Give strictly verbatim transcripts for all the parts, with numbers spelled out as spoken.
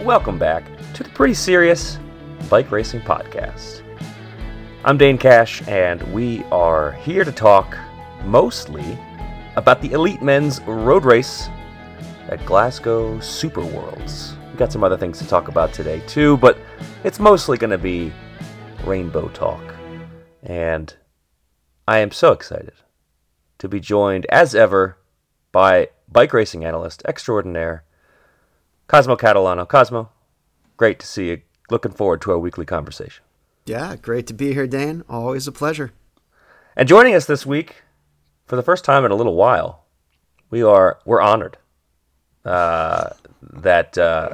welcome back to the Pretty Serious Bike Racing Podcast. I'm Dane Cash, and we are here to talk mostly about the Elite Men's Road Race at Glasgow Super Worlds. We've got some other things to talk about today too, but it's mostly going to be rainbow talk. And I am so excited to be joined, as ever, by bike racing analyst extraordinaire, Cosmo Catalano. Cosmo, great to see you. Looking forward to our weekly conversation. Yeah, great to be here, Dane. Always a pleasure. And joining us this week, for the first time in a little while, we are we're honored uh, that uh,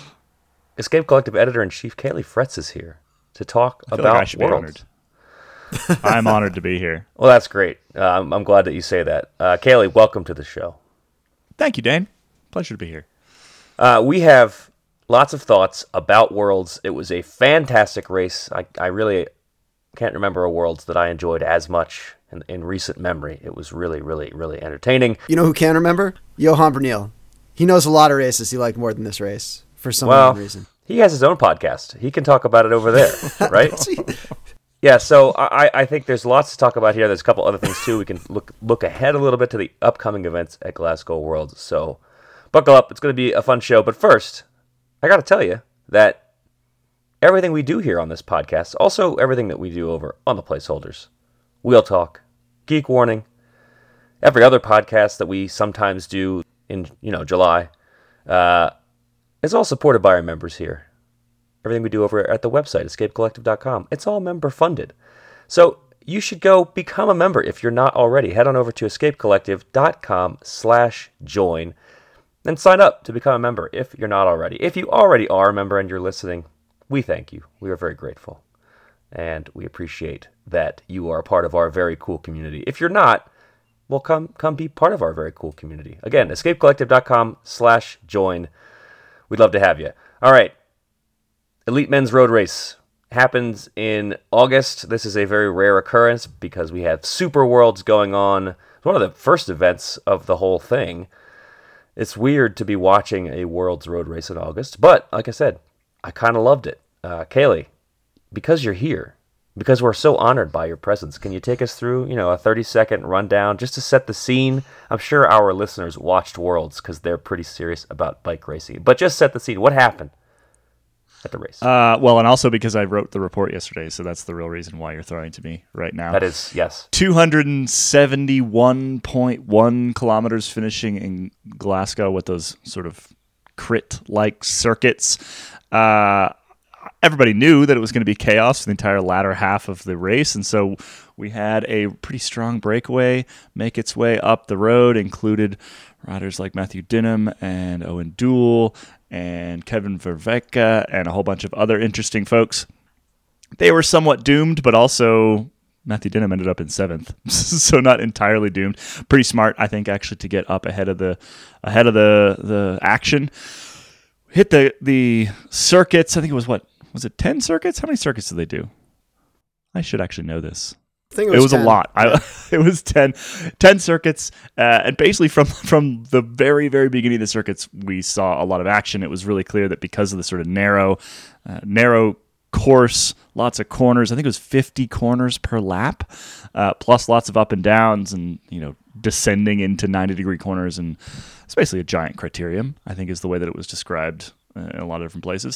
Escape Collective editor-in-chief Caley Fretz is here to talk I feel about like I should Worlds. Be honored. I'm honored to be here. Well, that's great. Uh, I'm, I'm glad that you say that. Uh, Caley, welcome to the show. Thank you, Dane. Pleasure to be here. Uh, we have lots of thoughts about Worlds. It was a fantastic race. I, I really can't remember a Worlds that I enjoyed as much in, in recent memory. It was really, really, really entertaining. You know who can remember? Johan Bernil. He knows a lot of races he liked more than this race for some well, reason. He has his own podcast. He can talk about it over there, right? Yeah, so I, I think there's lots to talk about here. There's a couple other things, too. We can look look ahead a little bit to the upcoming events at Glasgow Worlds. So buckle up. It's going to be a fun show. But first, I got to tell you that everything we do here on this podcast, also everything that we do over on the placeholders, Wheel Talk, Geek Warning, every other podcast that we sometimes do in, you know, July, uh, is all supported by our members here. Everything we do over at the website, escape collective dot com, it's all member funded. So you should go become a member if you're not already. Head on over to escape collective dot com slash join and sign up to become a member if you're not already. If you already are a member and you're listening, we thank you. We are very grateful. And we appreciate that you are a part of our very cool community. If you're not, well, come come be part of our very cool community. Again, escape collective dot com slash join. We'd love to have you. All right. Elite Men's Road Race happens in August. This is a very rare occurrence because we have Super Worlds going on. It's one of the first events of the whole thing. It's weird to be watching a Worlds road race in August, but like I said, I kind of loved it. Uh, Caley, because you're here, because we're so honored by your presence, can you take us through, you know, a thirty-second rundown just to set the scene? I'm sure our listeners watched Worlds because they're pretty serious about bike racing, but just set the scene. What happened at the race? Uh, well, and also because I wrote the report yesterday, so that's the real reason why you're throwing to me right now. That is, yes. two hundred seventy-one point one kilometers finishing in Glasgow with those sort of crit-like circuits. Uh, everybody knew that it was going to be chaos for the entire latter half of the race, and so we had a pretty strong breakaway make its way up the road, included riders like Matthew Dinham and Owen Duell and Kevin Vervecka and a whole bunch of other interesting folks. They were somewhat doomed, but also Matthew Dinham ended up in seventh, so not entirely doomed. Pretty smart, I think, actually, to get up ahead of the ahead of the the action. Hit the the circuits. I think it was what was it? Ten circuits? How many circuits did they do? I should actually know this. I think it was, it was a ten. lot. I, it was ten, ten circuits, uh, and basically from from the very very beginning of the circuits, we saw a lot of action. It was really clear that because of the sort of narrow, uh, narrow course, lots of corners. I think it was fifty corners per lap, uh, plus lots of up and downs, and you know descending into ninety degree corners, and it's basically a giant criterium. I think is the way that it was described uh, in a lot of different places.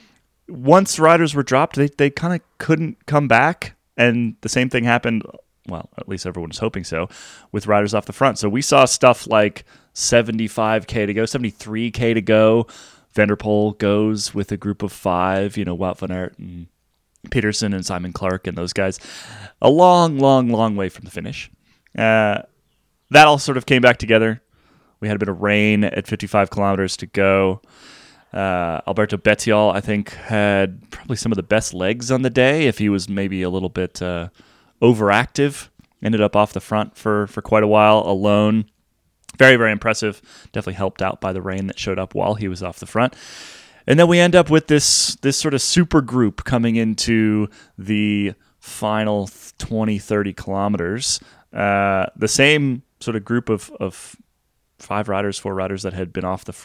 Once riders were dropped, they they kind of couldn't come back. And the same thing happened, well, at least everyone was hoping so, with riders off the front. So we saw stuff like seventy-five K to go, seventy-three K to go. Vanderpool goes with a group of five, you know, Wout van Aert and Peterson and Simon Clark and those guys. A long, long, long way from the finish. Uh, that all sort of came back together. We had a bit of rain at fifty-five kilometers to go. Uh, Alberto Bettiol, I think, had probably some of the best legs on the day. If he was maybe a little bit uh, overactive, ended up off the front for, for quite a while alone. Very, very impressive. Definitely helped out by the rain that showed up while he was off the front. And then we end up with this this sort of super group coming into the final twenty, thirty kilometers. Uh, the same sort of group of, of five riders, four riders that had been off the front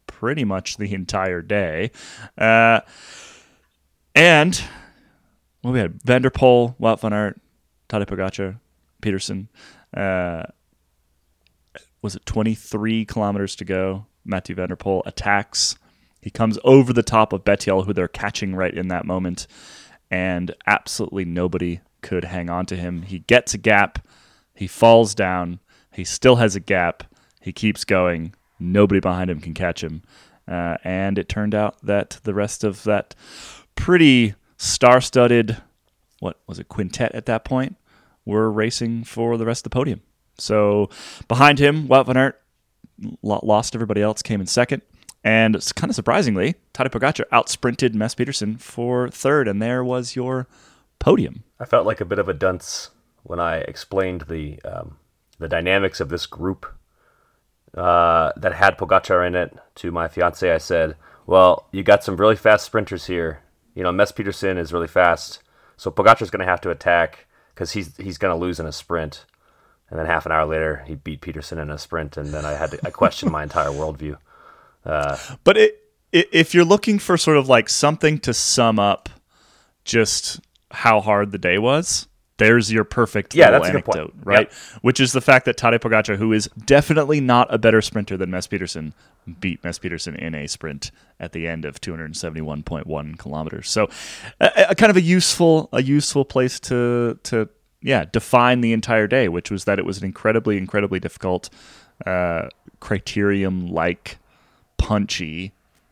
pretty much the entire day. Uh, and well, we had Van der Poel, Wout van Aert, Tadej Pogacar, Peterson. Uh, was it twenty-three kilometers to go? Mathieu Van der Poel attacks. He comes over the top of Bettiol, who they're catching right in that moment, and absolutely nobody could hang on to him. He gets a gap. He falls down. He still has a gap. He keeps going. Nobody behind him can catch him. Uh, and it turned out that the rest of that pretty star-studded, what was it, quintet at that point, were racing for the rest of the podium. So behind him, Wout van Aert lost everybody else, came in second. And kind of surprisingly, Tadej Pogacar out-sprinted Mess Peterson for third, and there was your podium. I felt like a bit of a dunce when I explained the um, the dynamics of this group uh, that had Pogacar in it to my fiance. I said, well, you got some really fast sprinters here. You know, Mess Peterson is really fast, so Pogacar's going to have to attack because he's he's going to lose in a sprint. And then half an hour later, he beat Peterson in a sprint, and then I had to I questioned my entire worldview. Uh, but it, it, if you're looking for sort of like something to sum up just how hard the day was, there's your perfect yeah, little that's anecdote, a good point. right? Yep. Which is the fact that Tadej Pogacar, who is definitely not a better sprinter than Mess Peterson, beat Mess Peterson in a sprint at the end of two hundred seventy-one point one kilometers. So, a, a kind of a useful, a useful place to to yeah define the entire day, which was that it was an incredibly, incredibly difficult uh, criterium-like, punchy,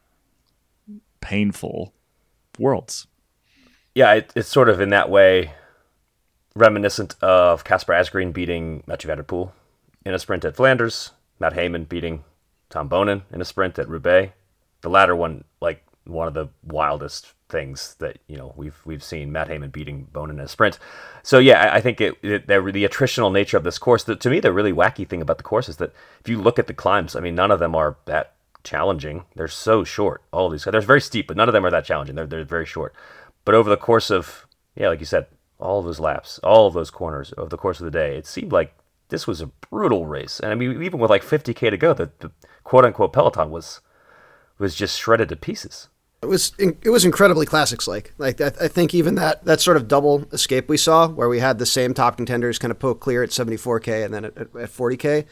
painful Worlds. Yeah, it, it's sort of in that way reminiscent of Casper Asgreen beating Mathieu Van der Poel in a sprint at Flanders, Matt Hayman beating Tom Bonen in a sprint at Roubaix. The latter one, like one of the wildest things that you know we've we've seen, Matt Hayman beating Bonen in a sprint. So yeah, I, I think it, it the, the attritional nature of this course. The, to me, the really wacky thing about the course is that if you look at the climbs, I mean, none of them are that challenging. They're so short. All of these, they're very steep, but none of them are that challenging. They're they're very short. But over the course of, yeah, like you said, all of those laps, all of those corners over the course of the day, it seemed like this was a brutal race. And I mean, even with like fifty K to go, the, the quote-unquote peloton was was just shredded to pieces. It was it was incredibly classics-like. Like I, I think even that, that sort of double escape we saw, where we had the same top contenders kind of poke clear at seventy-four K and then at, at forty K.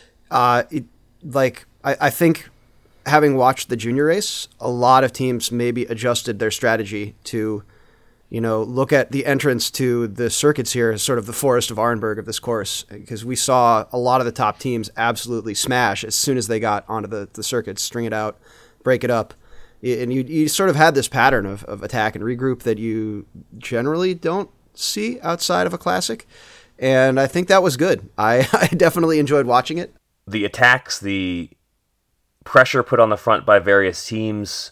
Uh, it, like I, I think having watched the junior race, a lot of teams maybe adjusted their strategy to, you know, look at the entrance to the circuits here as sort of the Forest of Arenberg of this course, because we saw a lot of the top teams absolutely smash as soon as they got onto the, the circuits, string it out, break it up. And you you sort of had this pattern of, of attack and regroup that you generally don't see outside of a classic. And I think that was good. I, I definitely enjoyed watching it. The attacks, the pressure put on the front by various teams.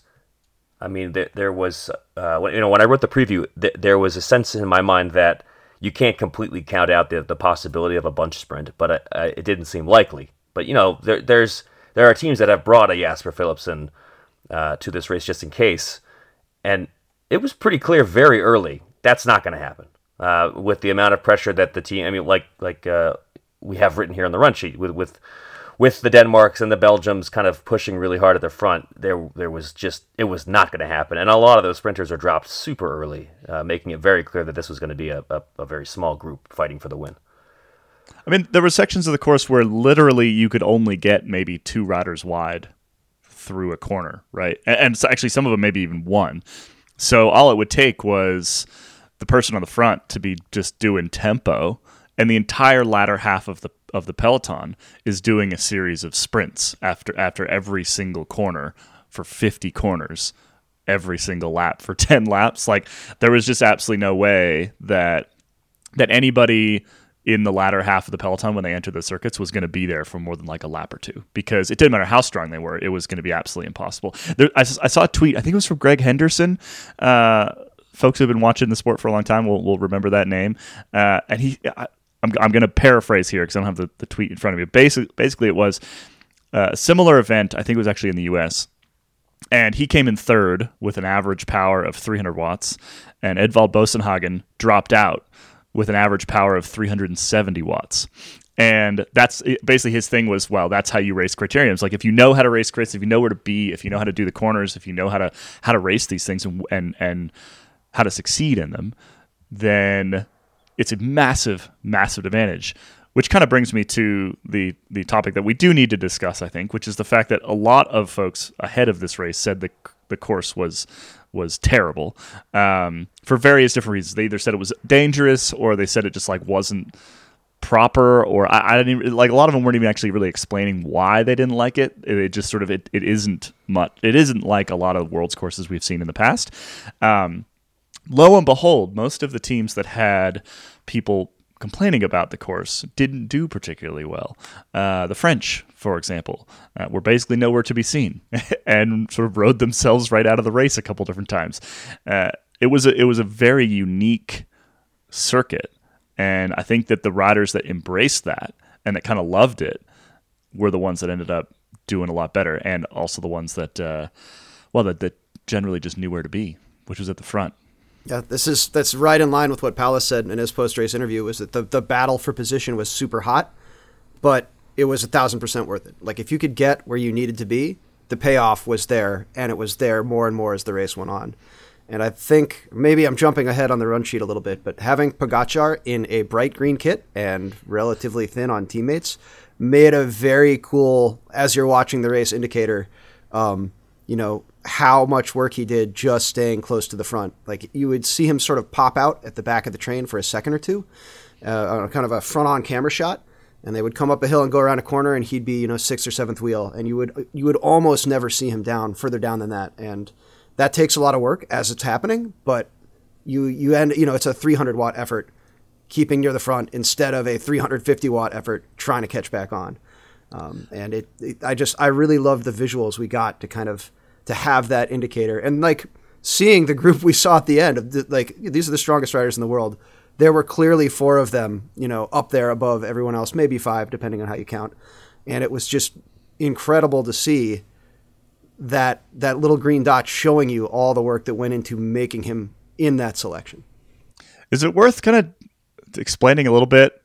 I mean, there, there was, uh, when, you know, when I wrote the preview, th- there was a sense in my mind that you can't completely count out the, the possibility of a bunch sprint, but uh, uh, it didn't seem likely. But, you know, there, there's there are teams that have brought a Jasper Philipsen uh, to this race just in case, and it was pretty clear very early that's not going to happen uh, with the amount of pressure that the team. I mean, like like uh, we have written here on the run sheet with with. With the Denmarks and the Belgiums kind of pushing really hard at the front, there there was just, it was not going to happen. And a lot of those sprinters are dropped super early, uh, making it very clear that this was going to be a, a, a very small group fighting for the win. I mean, there were sections of the course where literally you could only get maybe two riders wide through a corner, right? And, and so actually some of them maybe even one. So all it would take was the person on the front to be just doing tempo, and the entire latter half of the of the peloton is doing a series of sprints after after every single corner for fifty corners, every single lap for ten laps. Like, there was just absolutely no way that that anybody in the latter half of the peloton when they entered the circuits was going to be there for more than like a lap or two, because it didn't matter how strong they were, it was going to be absolutely impossible. There, I, I saw a tweet, I think it was from Greg Henderson. Uh, folks who've been watching the sport for a long time will will remember that name. Uh, and he. I, I'm, I'm going to paraphrase here because I don't have the, the tweet in front of me. Basically, basically, it was a similar event. I think it was actually in the U S And he came in third with an average power of three hundred watts. And Edvald Bosenhagen dropped out with an average power of three hundred seventy watts. And that's basically his thing was, well, that's how you race criteriums. Like if you know how to race crits, if you know where to be, if you know how to do the corners, if you know how to how to race these things and and, and how to succeed in them, then it's a massive, massive advantage. Which kind of brings me to the the topic that we do need to discuss, I think, which is the fact that a lot of folks ahead of this race said the the course was was terrible um, for various different reasons. They either said it was dangerous, or they said it just like wasn't proper, or I, I didn't even, like a lot of them weren't even actually really explaining why they didn't like it. It, it just sort of it, it isn't much. It isn't like a lot of Worlds courses we've seen in the past. Um, lo and behold, most of the teams that had people complaining about the course didn't do particularly well. Uh, the French, for example, uh, were basically nowhere to be seen and sort of rode themselves right out of the race a couple different times. Uh, it was a, it was a very unique circuit, and I think that the riders that embraced that and that kind of loved it were the ones that ended up doing a lot better, and also the ones that, uh, well, that, that generally just knew where to be, which was at the front. Yeah, this is that's right in line with what Palace said in his post-race interview, was that the, the battle for position was super hot, but it was a thousand percent worth it. Like if you could get where you needed to be, the payoff was there, and it was there more and more as the race went on. And I think maybe I'm jumping ahead on the run sheet a little bit, but having Pogačar in a bright green kit and relatively thin on teammates made a very cool, as you're watching the race, indicator, um, you know, how much work he did just staying close to the front. Like you would see him sort of pop out at the back of the train for a second or two, uh, on kind of a front-on camera shot, and they would come up a hill and go around a corner, and he'd be, you know, sixth or seventh wheel, and you would you would almost never see him down further down than that. And that takes a lot of work as it's happening, but you you end you know it's a three hundred watt effort keeping near the front instead of a three hundred fifty watt effort trying to catch back on. Um, and it, it I just I really loved the visuals we got to kind of to have that indicator, and like seeing the group we saw at the end of the, like these are the strongest riders in the world. There were clearly four of them, you know, up there above everyone else, maybe five depending on how you count, and it was just incredible to see that that little green dot showing you all the work that went into making him in that selection. Is it worth kind of explaining a little bit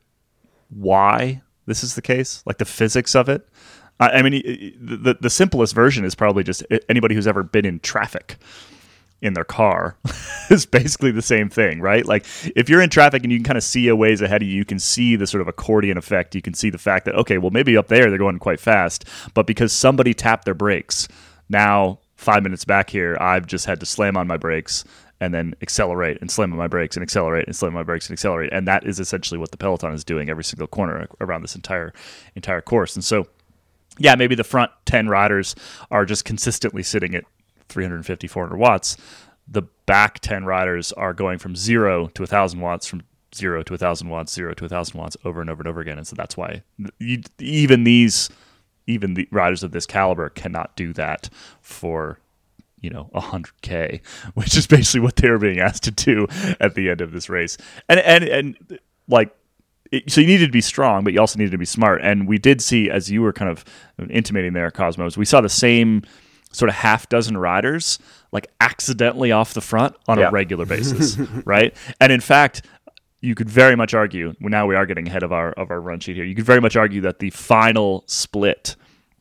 why this is the case, like the physics of it? I mean, the the simplest version is probably just anybody who's ever been in traffic in their car is basically the same thing, right? Like if you're in traffic and you can kind of see a ways ahead of you, you can see the sort of accordion effect. You can see the fact that, okay, well, maybe up there they're going quite fast, but because somebody tapped their brakes, now five minutes back here, I've just had to slam on my brakes and then accelerate and slam on my brakes and accelerate and slam on my brakes and accelerate. And that is essentially what the peloton is doing every single corner around this entire entire course. And so, yeah, maybe the front ten riders are just consistently sitting at three fifty, four hundred watts. The back ten riders are going from zero to one thousand watts, from zero to one thousand watts, zero to one thousand watts over and over and over again. And so that's why you, even these, even the riders of this caliber cannot do that for, you know, one hundred K, which is basically what they were being asked to do at the end of this race. And, and, and like, so you needed to be strong, but you also needed to be smart. And we did see, as you were kind of intimating there, Cosmos, we saw the same sort of half dozen riders like accidentally off the front on yeah. a regular basis, right? And in fact, you could very much argue, well, now we are getting ahead of our of our run sheet here, you could very much argue that the final split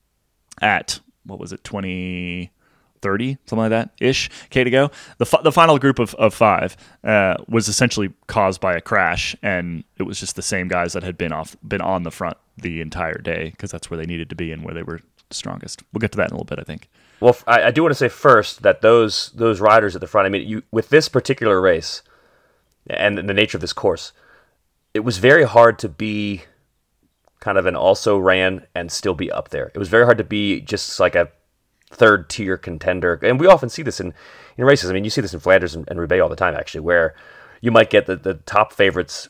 at, what was it, twenty thirty, something like that ish, K to go. The f- the final group of, of five uh, was essentially caused by a crash, and it was just the same guys that had been off been on the front the entire day, because that's where they needed to be and where they were strongest. We'll get to that in a little bit, I think. Well, I, I do want to say first that those those riders at the front, I mean, you with this particular race and the nature of this course, it was very hard to be kind of an also ran and still be up there. It was very hard to be just like a third tier contender, and we often see this in, in races. I mean, you see this in Flanders and, and Roubaix all the time, actually, where you might get the, the top favorites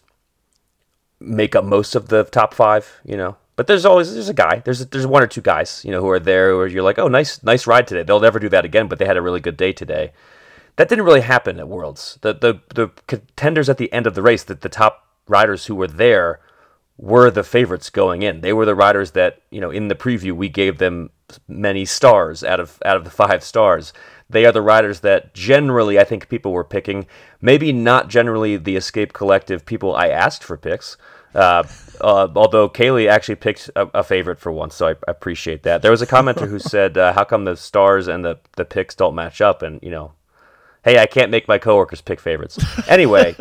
make up most of the top five, you know. But there's always there's a guy, there's there's one or two guys, you know, who are there where you're like, oh, nice nice ride today. They'll never do that again, but they had a really good day today. That didn't really happen at Worlds. The the the contenders at the end of the race, that the top riders who were there were the favorites going in. They were the riders that, you know, in the preview we gave them many stars out of out of the five stars. They are the riders that generally I think people were picking. Maybe not generally the Escape Collective people I asked for picks, Uh, uh, although Kaylee actually picked a, a favorite for once, so I, I appreciate that. There was a commenter who said, uh, "How come the stars and the the picks don't match up?" And you know, hey, I can't make my coworkers pick favorites. Anyway,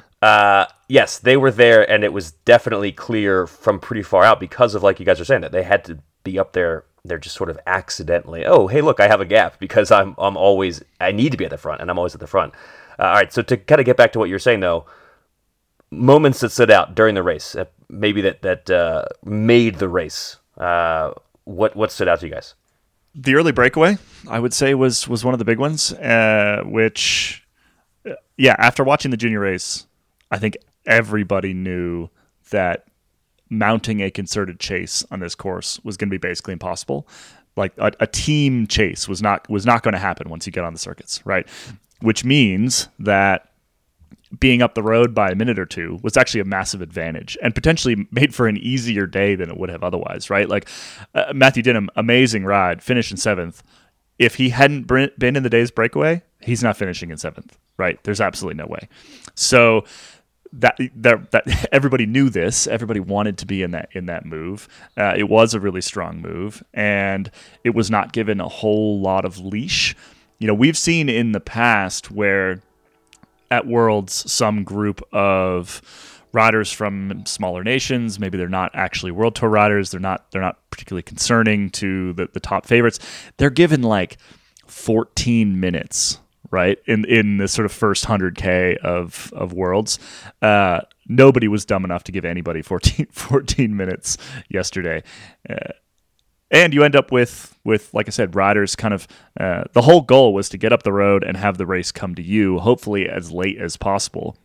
uh, yes, they were there, and it was definitely clear from pretty far out because of, like you guys are saying, that they had to be up there. They're just sort of accidentally, oh, hey, look, I have a gap because I'm I'm always I need to be at the front, and I'm always at the front. Uh, all right, so to kind of get back to what you're saying, though. Moments that stood out during the race, uh, maybe that that uh, made the race. Uh, what what stood out to you guys? The early breakaway, I would say, was was one of the big ones. Uh, which, yeah, after watching the junior race, I think everybody knew that mounting a concerted chase on this course was going to be basically impossible. Like a, a team chase was not was not going to happen once you get on the circuits, right? Which means that being up the road by a minute or two was actually a massive advantage and potentially made for an easier day than it would have otherwise, right? Like uh, Matthew Dinham, amazing ride, finished in seventh. If he hadn't been in the day's breakaway, he's not finishing in seventh, right? There's absolutely no way. So that that, that everybody knew this. Everybody wanted to be in that in that move. Uh, it was a really strong move, and it was not given a whole lot of leash. You know, we've seen in the past where at Worlds, some group of riders from smaller nations, maybe they're not actually World Tour riders, they're not they're not particularly concerning to the, the top favorites. They're given like fourteen minutes, right, in in the sort of first one hundred K of of Worlds. Uh, nobody was dumb enough to give anybody fourteen, fourteen minutes yesterday. Uh, And you end up with, with, like I said, riders kind of, uh, the whole goal was to get up the road and have the race come to you, hopefully as late as possible.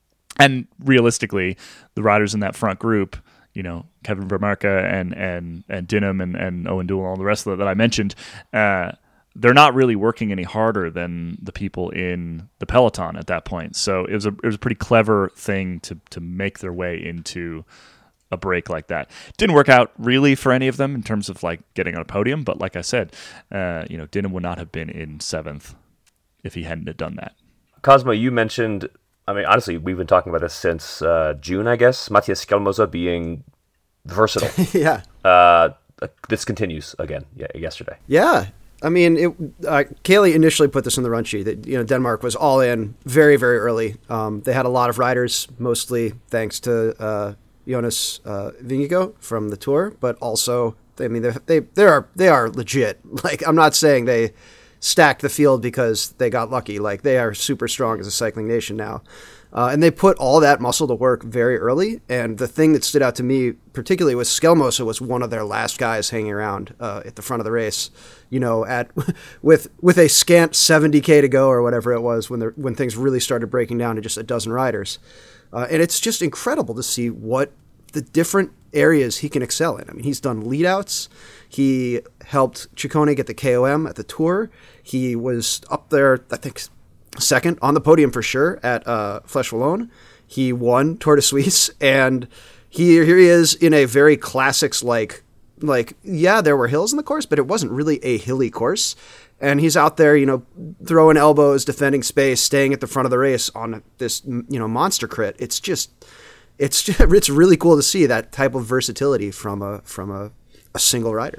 And realistically, the riders in that front group, you know, Kevin Vermarke and and and Dinham and, and Owen Doull and all the rest of it that I mentioned, uh, they're not really working any harder than the people in the peloton at that point. So it was a it was a pretty clever thing to to make their way into a break like that. Didn't work out really for any of them in terms of like getting on a podium, but like I said, uh, you know, Dinham would not have been in seventh if he hadn't have done that. Cosmo, you mentioned, I mean, honestly, we've been talking about this since uh, June, I guess, Matthias Skelmoza being versatile. yeah. Uh, this continues again yeah, yesterday. Yeah. I mean, it, uh, Kaylee initially put this in the run sheet that, you know, Denmark was all in very, very early. Um, they had a lot of riders, mostly thanks to uh, Jonas uh, Vingegaard from the Tour, but also, I mean, they they are they are legit. Like, I'm not saying they stacked the field because they got lucky. Like, they are super strong as a cycling nation now, uh, and they put all that muscle to work very early. And the thing that stood out to me particularly was Skelmoza was one of their last guys hanging around uh, at the front of the race. You know, at with with a scant seventy K to go or whatever it was when the when things really started breaking down to just a dozen riders. Uh, and it's just incredible to see what the different areas he can excel in. I mean, he's done leadouts. He helped Ciccone get the K O M at the Tour. He was up there, I think, second on the podium for sure at uh, Flèche Wallonne. He won Tour de Suisse, and he, here he is in a very classics-like, like, yeah, there were hills in the course, but it wasn't really a hilly course. And he's out there, you know, throwing elbows, defending space, staying at the front of the race on this, you know, monster crit. It's just, it's just, it's really cool to see that type of versatility from a from a, a single rider.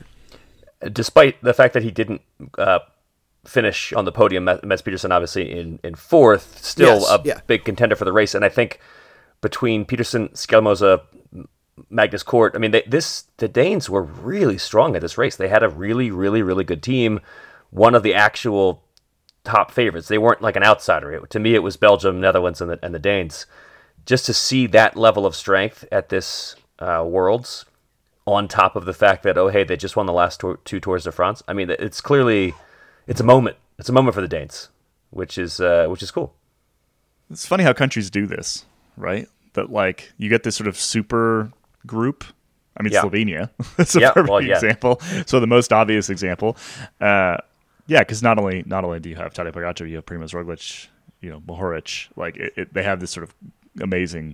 Despite the fact that he didn't uh, finish on the podium, Mats Peterson obviously in, in fourth, still yes, a yeah. big contender for the race. And I think between Peterson, Skelmoza, Magnus Kort, I mean, they, this the Danes were really strong at this race. They had a really, really, really good team. One of the actual top favorites. They weren't like an outsider. It, to me, it was Belgium, Netherlands, and the, and the Danes. Just to see that level of strength at this uh, Worlds, on top of the fact that, oh, hey, they just won the last tour, two Tours de France. I mean, it's clearly, it's a moment. It's a moment for the Danes, which is uh, which is cool. It's funny how countries do this, right? That, like, you get this sort of super group. I mean, yeah. Slovenia. That's a yeah, perfect well, yeah. example. So the most obvious example. Uh, yeah, because not only not only do you have Tadej Pogačar, you have Primož Roglič, you know, Mohoric. Like, it, it, they have this sort of amazing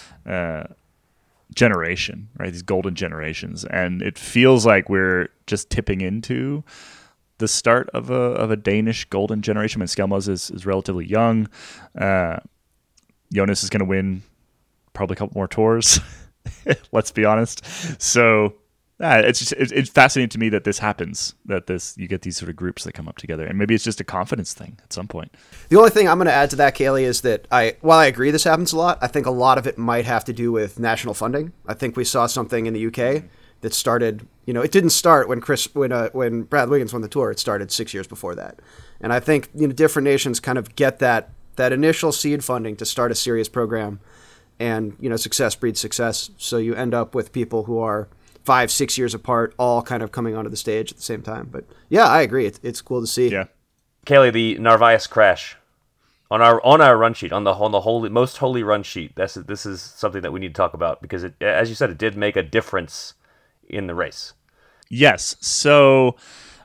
uh, generation, right? These golden generations. And it feels like we're just tipping into the start of a of a Danish golden generation. I mean, Skelmoza is, is relatively young. Uh, Jonas is going to win probably a couple more tours. Let's be honest. So uh, it's just it's, it's fascinating to me that this happens. That this you get these sort of groups that come up together, and maybe it's just a confidence thing at some point. The only thing I'm going to add to that, Kaylee, is that I, while I agree this happens a lot, I think a lot of it might have to do with national funding. I think we saw something in the U K that started. You know, it didn't start when Chris when uh, when Brad Wiggins won the tour. It started six years before that, and I think you know different nations kind of get that that initial seed funding to start a serious program, and you know success breeds success. So you end up with people who are five, six years apart, all kind of coming onto the stage at the same time. But yeah, I agree. It's, it's cool to see. Yeah. Kaylee, the Narvaez crash on our on our run sheet, on the on the holy most holy run sheet. This is this is something that we need to talk about because it, as you said, it did make a difference in the race. Yes. So,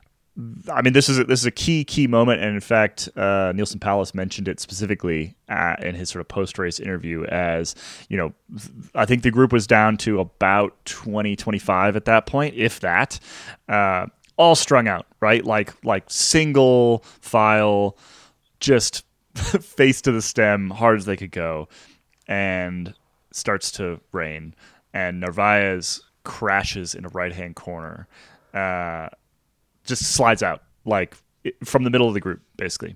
I mean, this is a, this is a key key moment, and in fact, uh, Nielsen Palace mentioned it specifically uh, in his sort of post race interview. As you know, I think the group was down to about twenty, twenty-five at that point, if that. Uh, all strung out, right? Like like single file, just face to the stem, hard as they could go, and starts to rain, and Narvaez crashes in a right-hand corner, uh, just slides out, like from the middle of the group, basically.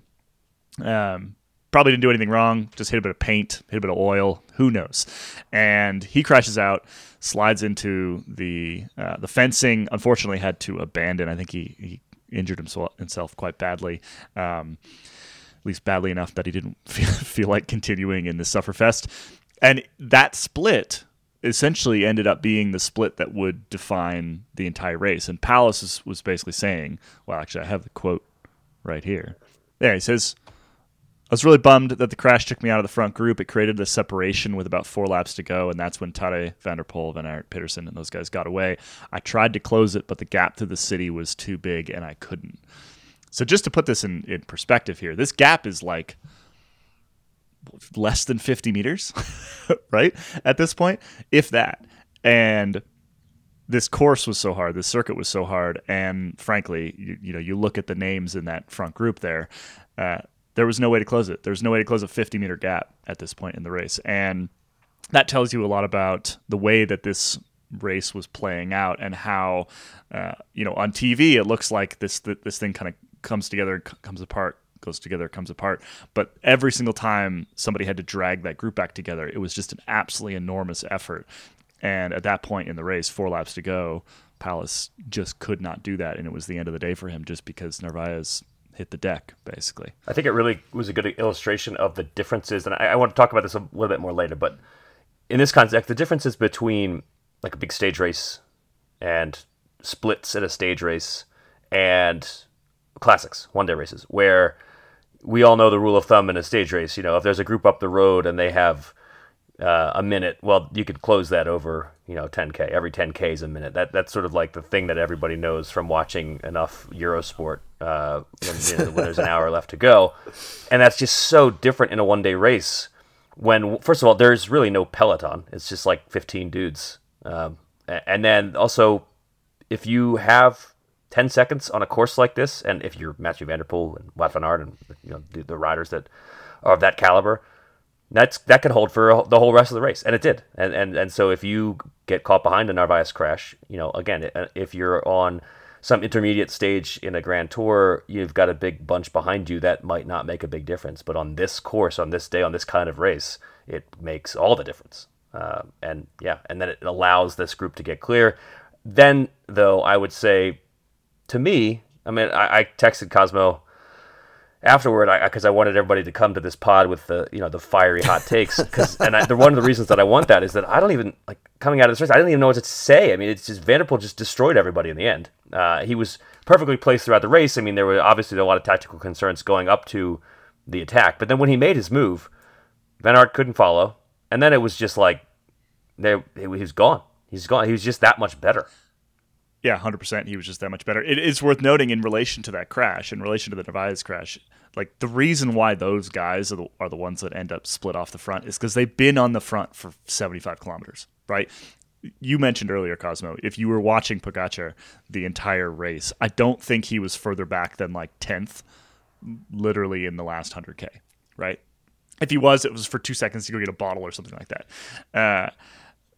Um, probably didn't do anything wrong, just hit a bit of paint, hit a bit of oil, who knows. And he crashes out, slides into the uh, the fencing, unfortunately had to abandon. I think he, he injured himself, himself quite badly, um, at least badly enough that he didn't feel, feel like continuing in the Sufferfest. And that split essentially ended up being the split that would define the entire race. And Palace was, was basically saying, well, actually, I have the quote right here. There, he says, I was really bummed that the crash took me out of the front group. It created a separation with about four laps to go, and that's when Tadej van der Poel, Van Aert, Peterson, and those guys got away. I tried to close it, but the gap through the city was too big, and I couldn't. So just to put this in, in perspective here, this gap is like less than fifty meters, right? At this point, if that. And this course was so hard, this circuit was so hard, and frankly, you, you know, you look at the names in that front group there, uh, there was no way to close it. There's no way to close a fifty meter gap at this point in the race. And that tells you a lot about the way that this race was playing out and how, uh, you know, on T V, it looks like this, this thing kind of comes together, comes apart, goes together, comes apart. But every single time somebody had to drag that group back together, it was just an absolutely enormous effort. And at that point in the race, four laps to go, Palace just could not do that. And it was the end of the day for him just because Narvaez hit the deck, basically. I think it really was a good illustration of the differences. And I, I want to talk about this a little bit more later. But in this context, the differences between like a big stage race and splits at a stage race and classics, one-day races, where we all know the rule of thumb in a stage race. You know, if there's a group up the road and they have uh, a minute, well, you could close that over, you know, ten K. Every ten K is a minute. That That's sort of like the thing that everybody knows from watching enough Eurosport uh, when, you know, when there's an hour left to go. And that's just so different in a one-day race when, first of all, there's really no peloton. It's just like fifteen dudes. Um, and then also, if you have ten seconds on a course like this, and if you're Mathieu van der Poel and Wout van Aert and you know the, the riders that are of that caliber, that's that can hold for the whole rest of the race, and it did. And and and so if you get caught behind a Narvaez crash, you know, again, if you're on some intermediate stage in a Grand Tour, you've got a big bunch behind you that might not make a big difference. But on this course, on this day, on this kind of race, it makes all the difference. Uh, and yeah, and then it allows this group to get clear. Then, though, I would say, to me, I mean, I, I texted Cosmo afterward because I, I wanted everybody to come to this pod with the, you know, the fiery hot takes. Cause, and I, the, one of the reasons that I want that is that I don't even, like, coming out of this race, I didn't even know what to say. I mean, it's just, Van der Poel just destroyed everybody in the end. Uh, he was perfectly placed throughout the race. I mean, there were obviously a lot of tactical concerns going up to the attack. But then when he made his move, Van Aert couldn't follow. And then it was just like, there he was gone. He's gone. He was just that much better. Yeah, one hundred percent. He was just that much better. It is worth noting in relation to that crash, in relation to the Narvaez crash, like the reason why those guys are the, are the ones that end up split off the front is because they've been on the front for seventy-five kilometers, right? You mentioned earlier, Cosmo, if you were watching Pogačar the entire race, I don't think he was further back than like tenth, literally in the last one hundred K, right? If he was, it was for two seconds to go get a bottle or something like that. Uh,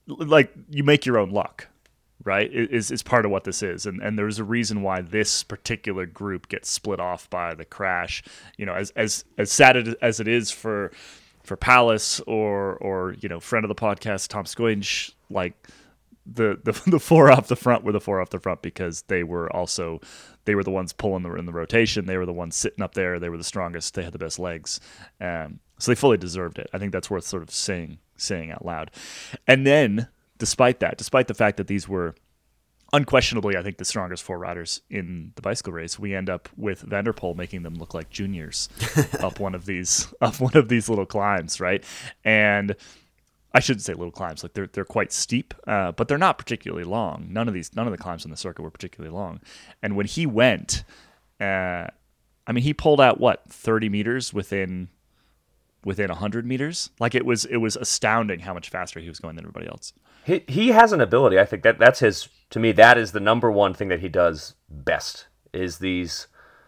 like you make your own luck, right? Is is part of what this is, and and there's a reason why this particular group gets split off by the crash. You know, as as as sad as it is for for Palace or or you know, friend of the podcast Tom Squinch, like the the the four off the front were the four off the front because they were also they were the ones pulling the in the rotation. They were the ones sitting up there. They were the strongest. They had the best legs, um, so they fully deserved it. I think that's worth sort of saying saying out loud. And then, despite that, despite the fact that these were unquestionably, I think, the strongest four riders in the bicycle race, we end up with Van der Poel making them look like juniors up one of these up one of these little climbs, right? And I shouldn't say little climbs, like they're they're quite steep, uh, but they're not particularly long. None of these none of the climbs on the circuit were particularly long. And when he went, uh, I mean, he pulled out what thirty meters within within one hundred meters. Like it was it was astounding how much faster he was going than everybody else. He he has an ability. I think that that's his. To me, that is the number one thing that he does best. Is these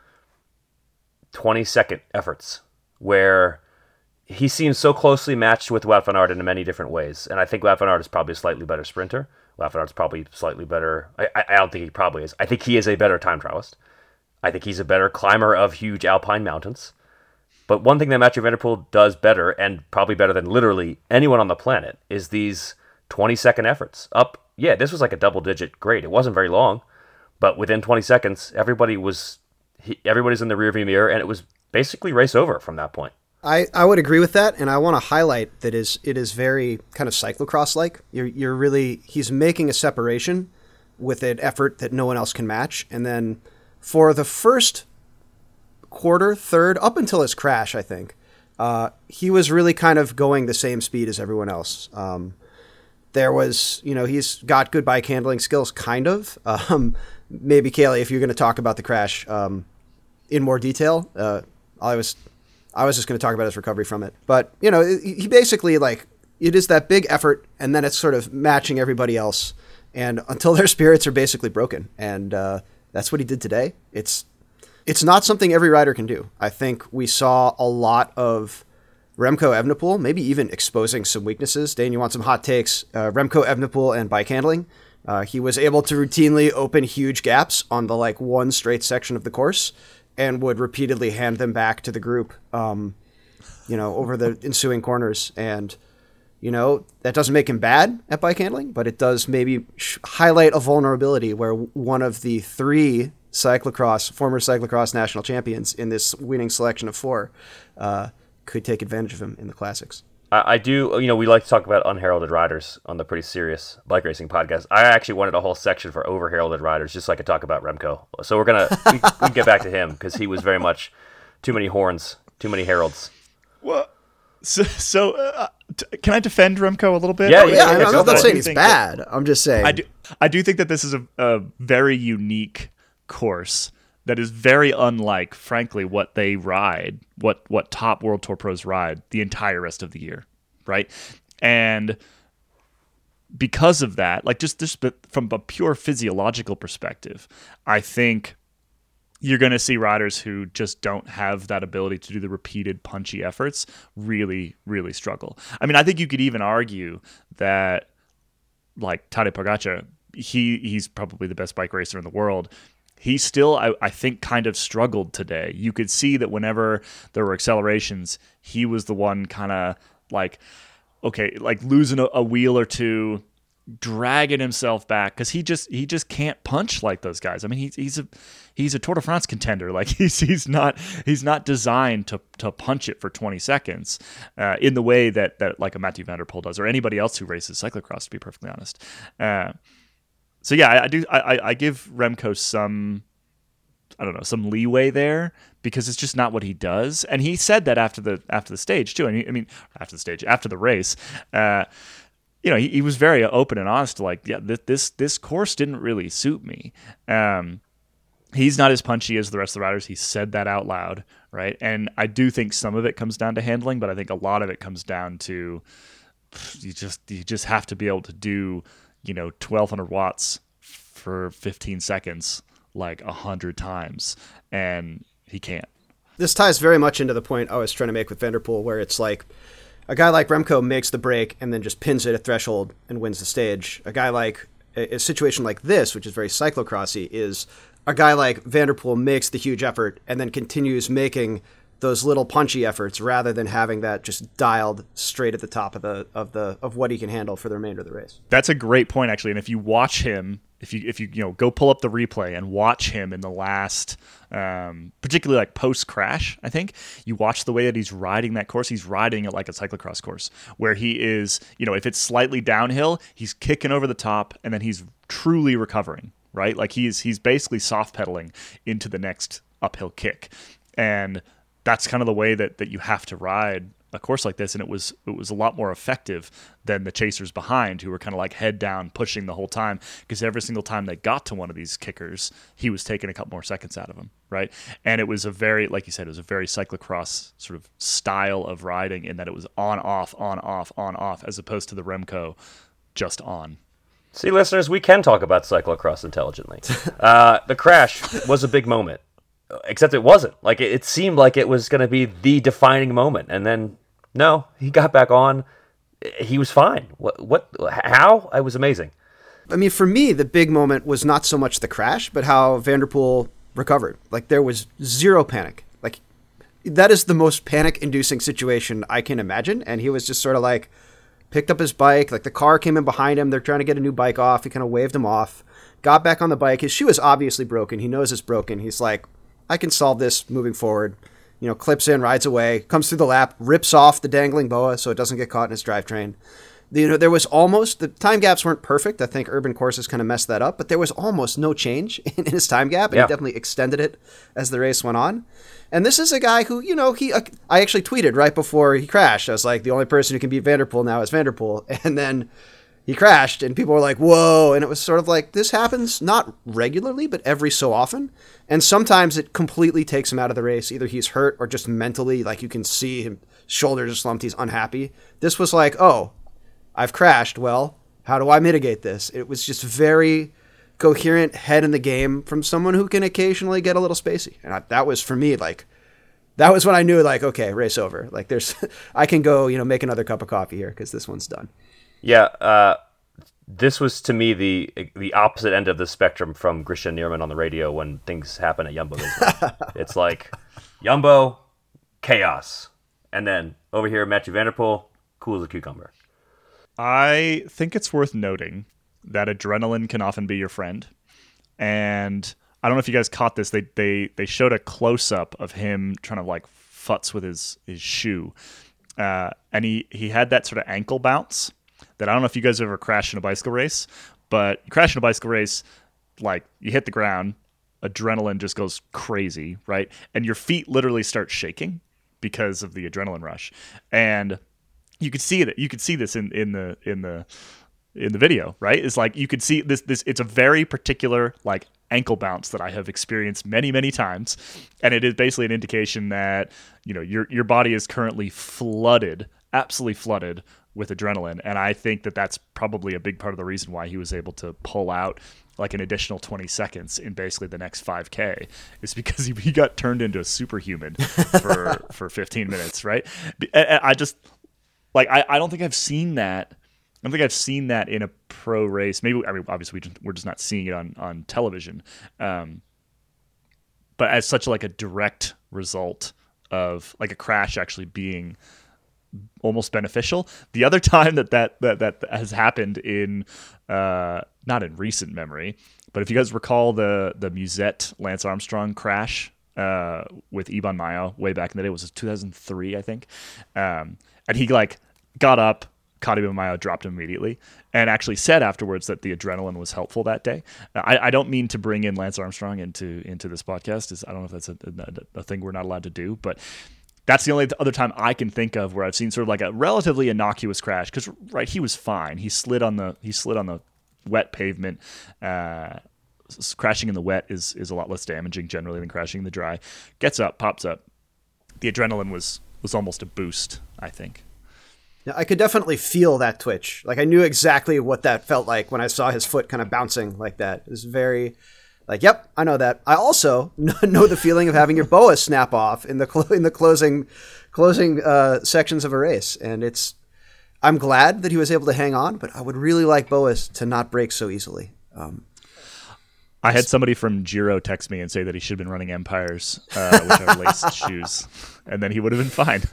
twenty second efforts where he seems so closely matched with Wout van Aert in many different ways. And I think Wout van Aert is probably a slightly better sprinter. Wout van Aert's probably slightly better. I, I don't think he probably is. I think he is a better time trialist. I think he's a better climber of huge alpine mountains. But one thing that Mathieu van der Poel does better, and probably better than literally anyone on the planet, is these twenty second efforts. Up, yeah, this was like a double digit grade. It wasn't very long, but within twenty seconds, everybody was, he, everybody's in the rearview mirror, and it was basically race over from that point. I, I would agree with that, and I want to highlight that is it is very kind of cyclocross-like. You're you're really he's making a separation with an effort that no one else can match, and then for the first quarter, third, up until his crash, I think uh, he was really kind of going the same speed as everyone else. Um, there was, you know, he's got good bike handling skills, kind of. Um, maybe Kaylee, if you're going to talk about the crash um, in more detail, uh, I was. I was just going to talk about his recovery from it. But, you know, he basically, like, it is that big effort, and then it's sort of matching everybody else, and until their spirits are basically broken. And uh, that's what he did today. It's it's not something every rider can do. I think we saw a lot of Remco Evenepoel, maybe even exposing some weaknesses. Dane, you want some hot takes? Uh, Remco Evenepoel and bike handling. Uh, he was able to routinely open huge gaps on the, like, one straight section of the course, and would repeatedly hand them back to the group, um, you know, over the ensuing corners. And, you know, that doesn't make him bad at bike handling, but it does maybe sh- highlight a vulnerability where one of the three cyclocross, former cyclocross national champions in this winning selection of four uh, could take advantage of him in the classics. I do, you know, we like to talk about unheralded riders on the Pretty Serious Bike Racing podcast. I actually wanted a whole section for overheralded riders just so I could talk about Remco. So we're going to, we, we can get back to him because he was very much too many horns, too many heralds. Well, so, so uh, t- can I defend Remco a little bit? Yeah, yeah, yeah, I'm, yeah, I'm not saying he's that, bad. I'm just saying. I do, I do think that this is a, a very unique course that is very unlike, frankly, what they ride, what what top World Tour pros ride the entire rest of the year, right? And because of that, like just, just from a pure physiological perspective, I think you're going to see riders who just don't have that ability to do the repeated punchy efforts really, really struggle. I mean, I think you could even argue that, like Tadej Pogačar, he he's probably the best bike racer in the world. He still, I, I think, kind of struggled today. You could see that whenever there were accelerations, he was the one kind of like, okay, like losing a, a wheel or two, dragging himself back because he just he just can't punch like those guys. I mean, he's he's a he's a Tour de France contender. Like he's he's not he's not designed to to punch it for twenty seconds uh, in the way that that like a Mathieu van der Poel does or anybody else who races cyclocross. To be perfectly honest. Uh, So yeah, I, I do. I, I give Remco some, I don't know, some leeway there because it's just not what he does. And he said that after the after the stage too. And he, I mean, after the stage, after the race, uh, you know, he, he was very open and honest. Like, yeah, this this this course didn't really suit me. Um, he's not as punchy as the rest of the riders. He said that out loud, right? And I do think some of it comes down to handling, but I think a lot of it comes down to you just you just have to be able to do, you know, twelve hundred watts for fifteen seconds, like a hundred times, and he can't. This ties very much into the point I was trying to make with Van der Poel, where it's like, a guy like Remco makes the break and then just pins it at threshold and wins the stage. A guy like a, a situation like this, which is very cyclocrossy, is a guy like Van der Poel makes the huge effort and then continues making those little punchy efforts rather than having that just dialed straight at the top of the of the of what he can handle for the remainder of the race. That's a great point, actually. And if you watch him, if you if you you know go pull up the replay and watch him in the last, um, particularly like post crash, I think you watch the way that he's riding that course. He's riding it like a cyclocross course, where he is, you know, if it's slightly downhill, he's kicking over the top, and then he's truly recovering, right? Like he's he's basically soft pedaling into the next uphill kick, and that's kind of the way that, that you have to ride a course like this. And it was it was a lot more effective than the chasers behind, who were kind of like head down pushing the whole time, because every single time they got to one of these kickers, he was taking a couple more seconds out of them, right? And it was a very, like you said, it was a very cyclocross sort of style of riding, in that it was on, off, on, off, on, off, as opposed to the Remco just on. See, listeners, we can talk about cyclocross intelligently. Uh, the crash was a big moment. Except it wasn't. Like, it, it seemed like it was going to be the defining moment, and then no, he got back on. He was fine. What? What? How? It was amazing. I mean, for me, the big moment was not so much the crash, but how Van der Poel recovered. Like, there was zero panic. Like, that is the most panic-inducing situation I can imagine. And he was just sort of like picked up his bike. Like, the car came in behind him. They're trying to get a new bike off. He kind of waved him off. Got back on the bike. His shoe is obviously broken. He knows it's broken. He's like, I can solve this moving forward. You know, clips in, rides away, comes through the lap, rips off the dangling boa so it doesn't get caught in his drivetrain. You know, there was almost, the time gaps weren't perfect. I think urban courses kind of messed that up, but there was almost no change in his time gap, and yeah. he definitely extended it as the race went on. And this is a guy who, you know, he, uh, I actually tweeted right before he crashed. I was like, the only person who can beat Van der Poel now is Van der Poel. And then he crashed, and people were like, whoa. And it was sort of like, this happens not regularly, but every so often. And sometimes it completely takes him out of the race. Either he's hurt or just mentally, like you can see him, shoulders are slumped, he's unhappy. This was like, oh, I've crashed. Well, how do I mitigate this? It was just very coherent, head in the game from someone who can occasionally get a little spacey. And I, that was, for me, like, that was when I knew, like, okay, race over. Like, there's, I can go, you know, make another cup of coffee here because this one's done. Yeah, uh, this was to me the the opposite end of the spectrum from Christian Nierman on the radio when things happen at Jumbo Visma. It's like Jumbo, chaos, and then over here Mathieu van der Poel, cool as a cucumber. I think it's worth noting that adrenaline can often be your friend, and I don't know if you guys caught this. They they they showed a close up of him trying to like futz with his his shoe, uh, and he he had that sort of ankle bounce. That I don't know if you guys have ever crashed in a bicycle race, but you crash in a bicycle race, like you hit the ground, adrenaline just goes crazy, right? And your feet literally start shaking because of the adrenaline rush. And you could see it. You could see this in, in the in the in the video, right? It's like you could see this this it's a very particular like ankle bounce that I have experienced many, many times. And it is basically an indication that, you know, your your body is currently flooded, absolutely flooded with adrenaline. And I think that that's probably a big part of the reason why he was able to pull out like an additional twenty seconds in basically the next five K, is because he, he got turned into a superhuman for, for fifteen minutes. Right. I just like, I, I don't think I've seen that. I don't think I've seen that in a pro race. Maybe, I mean, obviously we just, we're just not seeing it on, on television. Um, but as such like a direct result of like a crash actually being almost beneficial. The other time that that, that, that has happened in, uh, not in recent memory, but if you guys recall the, the Musette Lance Armstrong crash, uh, with Iban Mayo way back in the day, it was two thousand three, I think. Um, and he like got up, caught Iban Mayo, dropped him immediately, and actually said afterwards that the adrenaline was helpful that day. I, I don't mean to bring in Lance Armstrong into, into this podcast. Is I don't know if that's a, a, a thing we're not allowed to do, but that's the only other time I can think of where I've seen sort of like a relatively innocuous crash. Because right, he was fine. He slid on the he slid on the wet pavement. Uh, crashing in the wet is is a lot less damaging generally than crashing in the dry. Gets up, pops up. The adrenaline was was almost a boost, I think. Yeah, I could definitely feel that twitch. Like I knew exactly what that felt like when I saw his foot kind of bouncing like that. It was very. Like, yep, I know that. I also know the feeling of having your B O A snap off in the clo- in the closing closing uh, sections of a race, and it's. I'm glad that he was able to hang on, but I would really like B O A to not break so easily. Um, I had somebody from Giro text me and say that he should have been running Empires, uh, which are laced shoes, and then he would have been fine.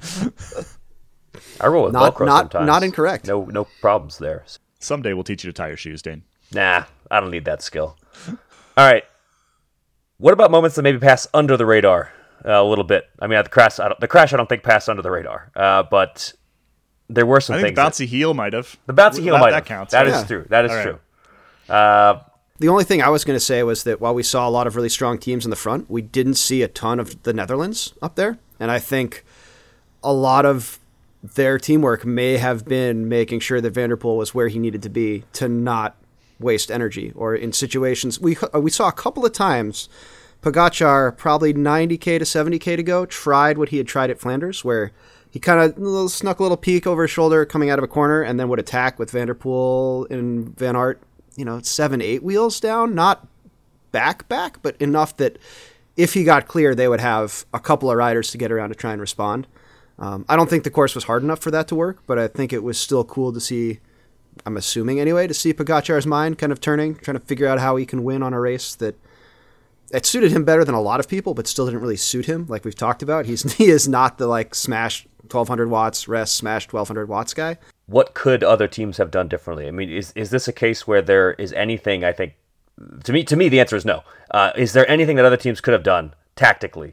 I roll with not, Velcro not, sometimes. Not incorrect. No, no problems there. Someday we'll teach you to tie your shoes, Dane. Nah, I don't need that skill. All right. What about moments that maybe pass under the radar uh, a little bit? I mean, the crash, I don't, the crash, I don't think passed under the radar, uh, but there were some I think things. The bouncy that, heel might have. The bouncy heel that, might that have. Counts. That right? is yeah. true. That is All true. Right. Uh, the only thing I was going to say was that while we saw a lot of really strong teams in the front, we didn't see a ton of the Netherlands up there, and I think a lot of their teamwork may have been making sure that Van der Poel was where he needed to be to not waste energy, or in situations we we saw a couple of times Pogačar, probably ninety K to seventy K to go, tried what he had tried at Flanders, where he kind of snuck a little peek over his shoulder coming out of a corner and then would attack with Van der Poel and Van Aert, you know, seven, eight wheels down, not back back, but enough that if he got clear, they would have a couple of riders to get around to try and respond. Um, I don't think the course was hard enough for that to work, but I think it was still cool to see, I'm assuming anyway, to see Pogačar's mind kind of turning, trying to figure out how he can win on a race that it suited him better than a lot of people, but still didn't really suit him. Like we've talked about, he's he is not the like smash twelve hundred watts, rest, smash twelve hundred watts guy. What could other teams have done differently? I mean, is is this a case where there is anything? I think to me, to me, the answer is no. Uh, is there anything that other teams could have done tactically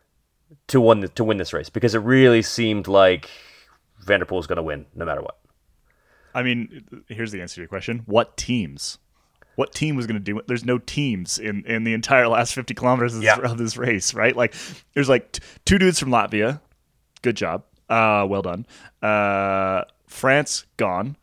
to win the, to win this race? Because it really seemed like Van der Poel was going to win no matter what. I mean, here's the answer to your question. What teams? What team was going to do it? There's no teams in, in the entire last fifty kilometers of this, yeah. of this race, right? Like, there's like t- two dudes from Latvia. Good job. Uh, well done. Uh, France, gone.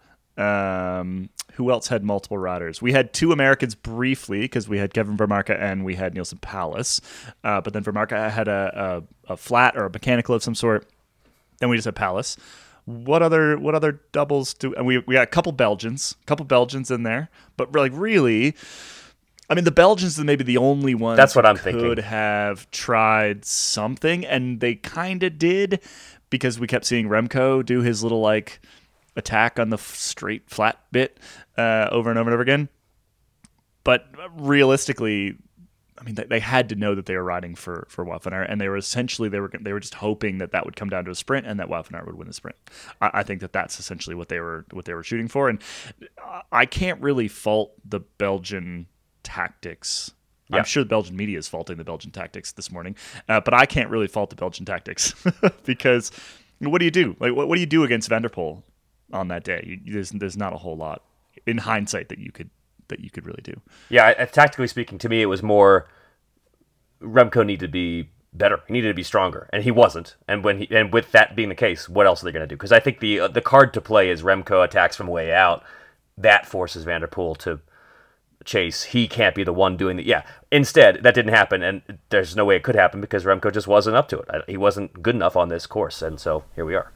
Um, who else had multiple riders? We had two Americans briefly because we had Kevin Vermarka and we had Nielsen Palace. Uh, but then Vermarka had a, a, a flat or a mechanical of some sort. Then we just had Palace. What other what other doubles do? And we we got a couple Belgians, a couple Belgians in there, but like really, I mean the Belgians are maybe the only ones. That's what I'm could thinking. Could have tried something, and they kind of did because we kept seeing Remco do his little like attack on the f- straight flat bit uh, over and over and over again. But realistically, I mean, they, they had to know that they were riding for for Wout van Aert, and they were essentially they were they were just hoping that that would come down to a sprint and that Wout van Aert would win the sprint. I, I think that that's essentially what they were what they were shooting for, and I can't really fault the Belgian tactics. Yeah. I'm sure the Belgian media is faulting the Belgian tactics this morning, uh, but I can't really fault the Belgian tactics because what do you do? Like, what, what do you do against Van der Poel on that day? You, there's there's not a whole lot in hindsight that you could. that you could really do. Yeah, I, tactically speaking, to me, it was more Remco needed to be better. He needed to be stronger, and he wasn't. And when he, and with that being the case, what else are they going to do? Because I think the uh, the card to play is Remco attacks from way out. That forces Van der Poel to chase. He can't be the one doing the... Yeah, instead, that didn't happen, and there's no way it could happen because Remco just wasn't up to it. He wasn't good enough on this course, and so here we are.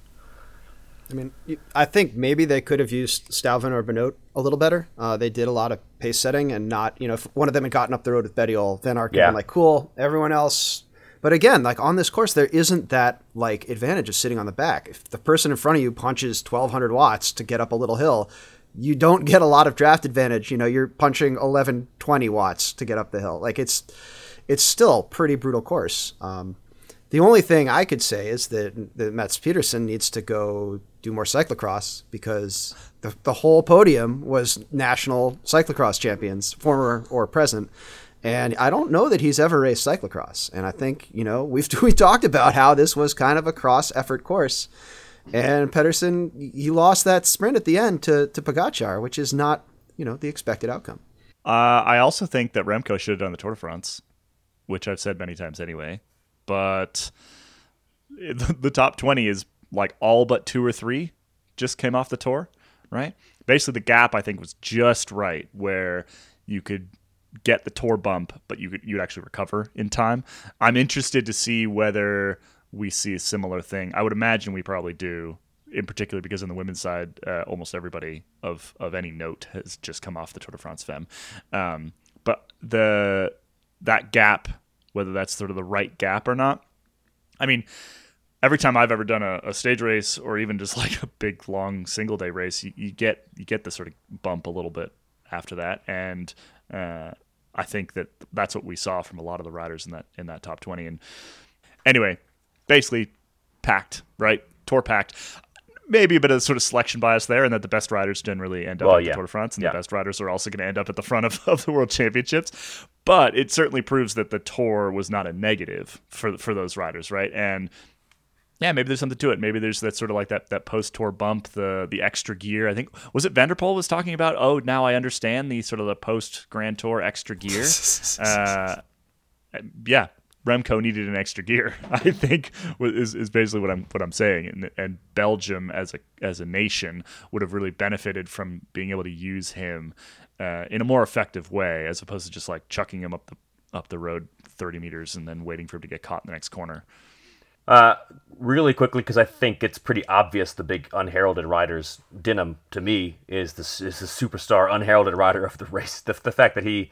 I mean, I think maybe they could have used Stuyven or Benoot a little better. Uh, they did a lot of pace setting and not, you know, if one of them had gotten up the road with Bettiol, Van Aert could have yeah. been like, cool, everyone else. But again, like on this course, there isn't that like advantage of sitting on the back. If the person in front of you punches twelve hundred watts to get up a little hill, you don't get a lot of draft advantage. You know, you're punching eleven, twenty watts to get up the hill. Like it's, it's still a pretty brutal course. Um, The only thing I could say is that, that Mats Peterson needs to go do more cyclocross because the, the whole podium was national cyclocross champions, former or present. And I don't know that he's ever raced cyclocross. And I think, you know, we've we talked about how this was kind of a cross effort course. And Pedersen, he lost that sprint at the end to, to Pogačar, which is not, you know, the expected outcome. Uh, I also think that Remco should have done the Tour de France, which I've said many times anyway. But the top twenty is like all but two or three just came off the Tour, right? Basically, the gap, I think, was just right where you could get the Tour bump, but you could you'd actually recover in time. I'm interested to see whether we see a similar thing. I would imagine we probably do, in particular because on the women's side, uh, almost everybody of, of any note has just come off the Tour de France Femme. Um, but the that gap, whether that's sort of the right gap or not. I mean, every time I've ever done a, a stage race or even just like a big long single day race, you, you get you get the sort of bump a little bit after that, and uh, I think that that's what we saw from a lot of the riders in that in that top twenty. And anyway, basically packed, right? Tour packed. Maybe a bit of sort of selection bias there, and that the best riders generally end up well, at yeah. the Tour de France, and yeah. the best riders are also going to end up at the front of, of the World Championships. But it certainly proves that the Tour was not a negative for for those riders, right? And yeah, maybe there's something to it. Maybe there's that sort of like that that post-tour bump, the the extra gear. I think, was it Van der Poel was talking about, oh, now I understand the sort of the post-Grand Tour extra gear. uh, yeah, Remco needed an extra gear, I think, is is basically what I'm what I'm saying. And and Belgium as a as a nation would have really benefited from being able to use him uh, in a more effective way, as opposed to just like chucking him up the up the road thirty meters and then waiting for him to get caught in the next corner. Uh, really quickly, because I think it's pretty obvious the big unheralded riders. Dinham, to me, is the is the superstar unheralded rider of the race. The the fact that he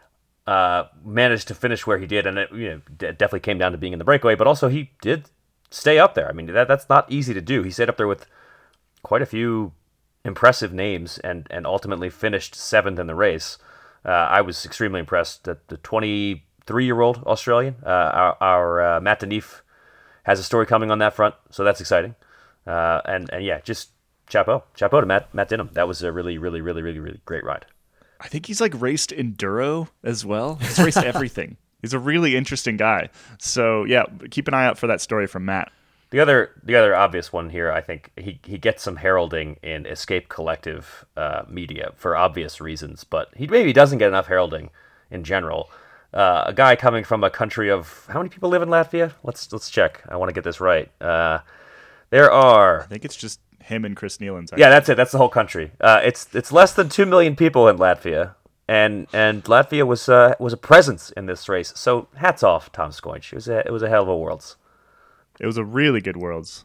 uh, managed to finish where he did, and it you know d- definitely came down to being in the breakaway, but also he did stay up there. I mean, that that's not easy to do. He stayed up there with quite a few impressive names, and and ultimately finished seventh in the race. Uh, I was extremely impressed that the twenty-three-year-old Australian, uh, our, our uh, Matt Denif, has a story coming on that front, so that's exciting. Uh, and and yeah, just chapeau, chapeau to Matt Matt Dinham. That was a really, really, really, really, really great ride. I think he's like raced enduro as well. He's raced everything. He's a really interesting guy. So yeah, keep an eye out for that story from Matt. The other the other obvious one here, I think he, he gets some heralding in Escape Collective uh, media for obvious reasons, but he maybe doesn't get enough heralding in general. Uh, a guy coming from a country of how many people live in Latvia? Let's let's check. I want to get this right. Uh, there are. I think it's just him and Chris Nealons. Yeah, that's it. That's the whole country. Uh, it's it's less than two million people in Latvia, and and Latvia was uh, was a presence in this race. So hats off, Tom Scoinch. It was a it was a hell of a Worlds. It was a really good Worlds.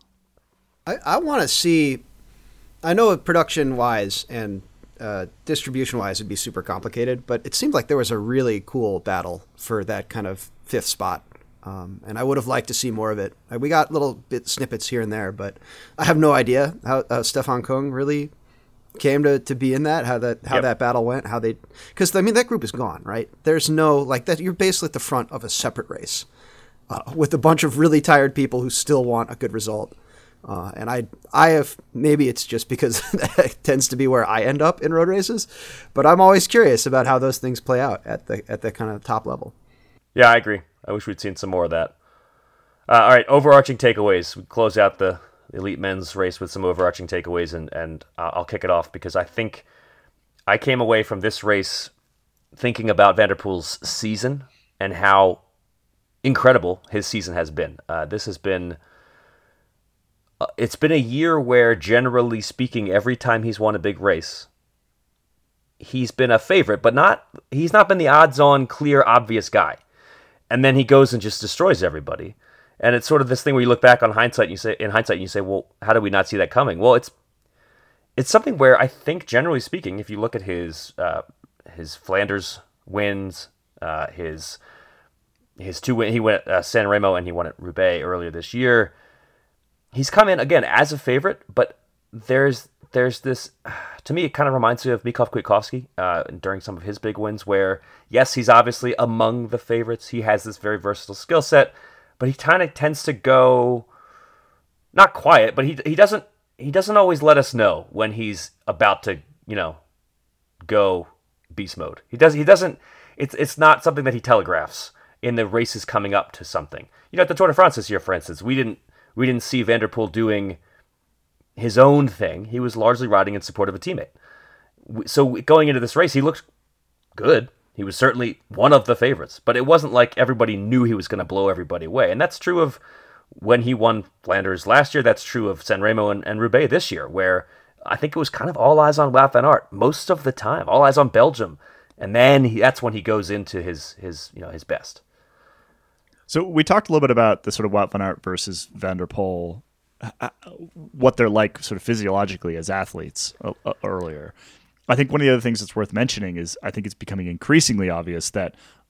I, I want to see. I know production wise and uh, distribution wise it'd be super complicated, but it seemed like there was a really cool battle for that kind of fifth spot. Um, and I would have liked to see more of it. We got little bit snippets here and there, but I have no idea how uh, Stefan Kung really came to, to be in that, how that how yep. that battle went, how they, because I mean that group is gone, right? There's no like that. You're basically at the front of a separate race uh, with a bunch of really tired people who still want a good result. Uh, and I, I have maybe it's just because that tends to be where I end up in road races, but I'm always curious about how those things play out at the at the kind of top level. Yeah, I agree. I wish we'd seen some more of that. Uh, all right, overarching takeaways. We close out the elite men's race with some overarching takeaways, and, and I'll kick it off because I think I came away from this race thinking about Van der Poel's season and how incredible his season has been. Uh, this has been... Uh, it's been a year where, generally speaking, every time he's won a big race, he's been a favorite, but not he's not been the odds-on, clear, obvious guy. And then he goes and just destroys everybody. And it's sort of this thing where you look back on hindsight and you say, in hindsight, and you say, well, how did we not see that coming? Well, it's it's something where I think, generally speaking, if you look at his uh, his Flanders wins, uh, his his two win, he went at uh, San Remo and he won at Roubaix earlier this year. He's come in again as a favorite, but there's there's this, to me, it kind of reminds me of Mikov Kwiatkowski uh, during some of his big wins where, yes, he's obviously among the favorites. He has this very versatile skill set, but he kind of tends to go, not quiet, but he he doesn't he doesn't always let us know when he's about to, you know, go beast mode. He does he doesn't, it's it's not something that he telegraphs in the races coming up to something. You know, at the Tour de France this year, for instance, we didn't we didn't see Van der Poel doing his own thing. He was largely riding in support of a teammate. So going into this race, he looked good. He was certainly one of the favorites, but it wasn't like everybody knew he was going to blow everybody away. And that's true of when he won Flanders last year. That's true of San Remo and, and Roubaix this year, where I think it was kind of all eyes on Wout van Aert most of the time, all eyes on Belgium. And then he, that's when he goes into his, his, you know, his best. So we talked a little bit about the sort of Wout van Aert versus Van der Poel, what they're like sort of physiologically as athletes uh, uh, earlier. I think one of the other things that's worth mentioning is I think it's becoming increasingly obvious that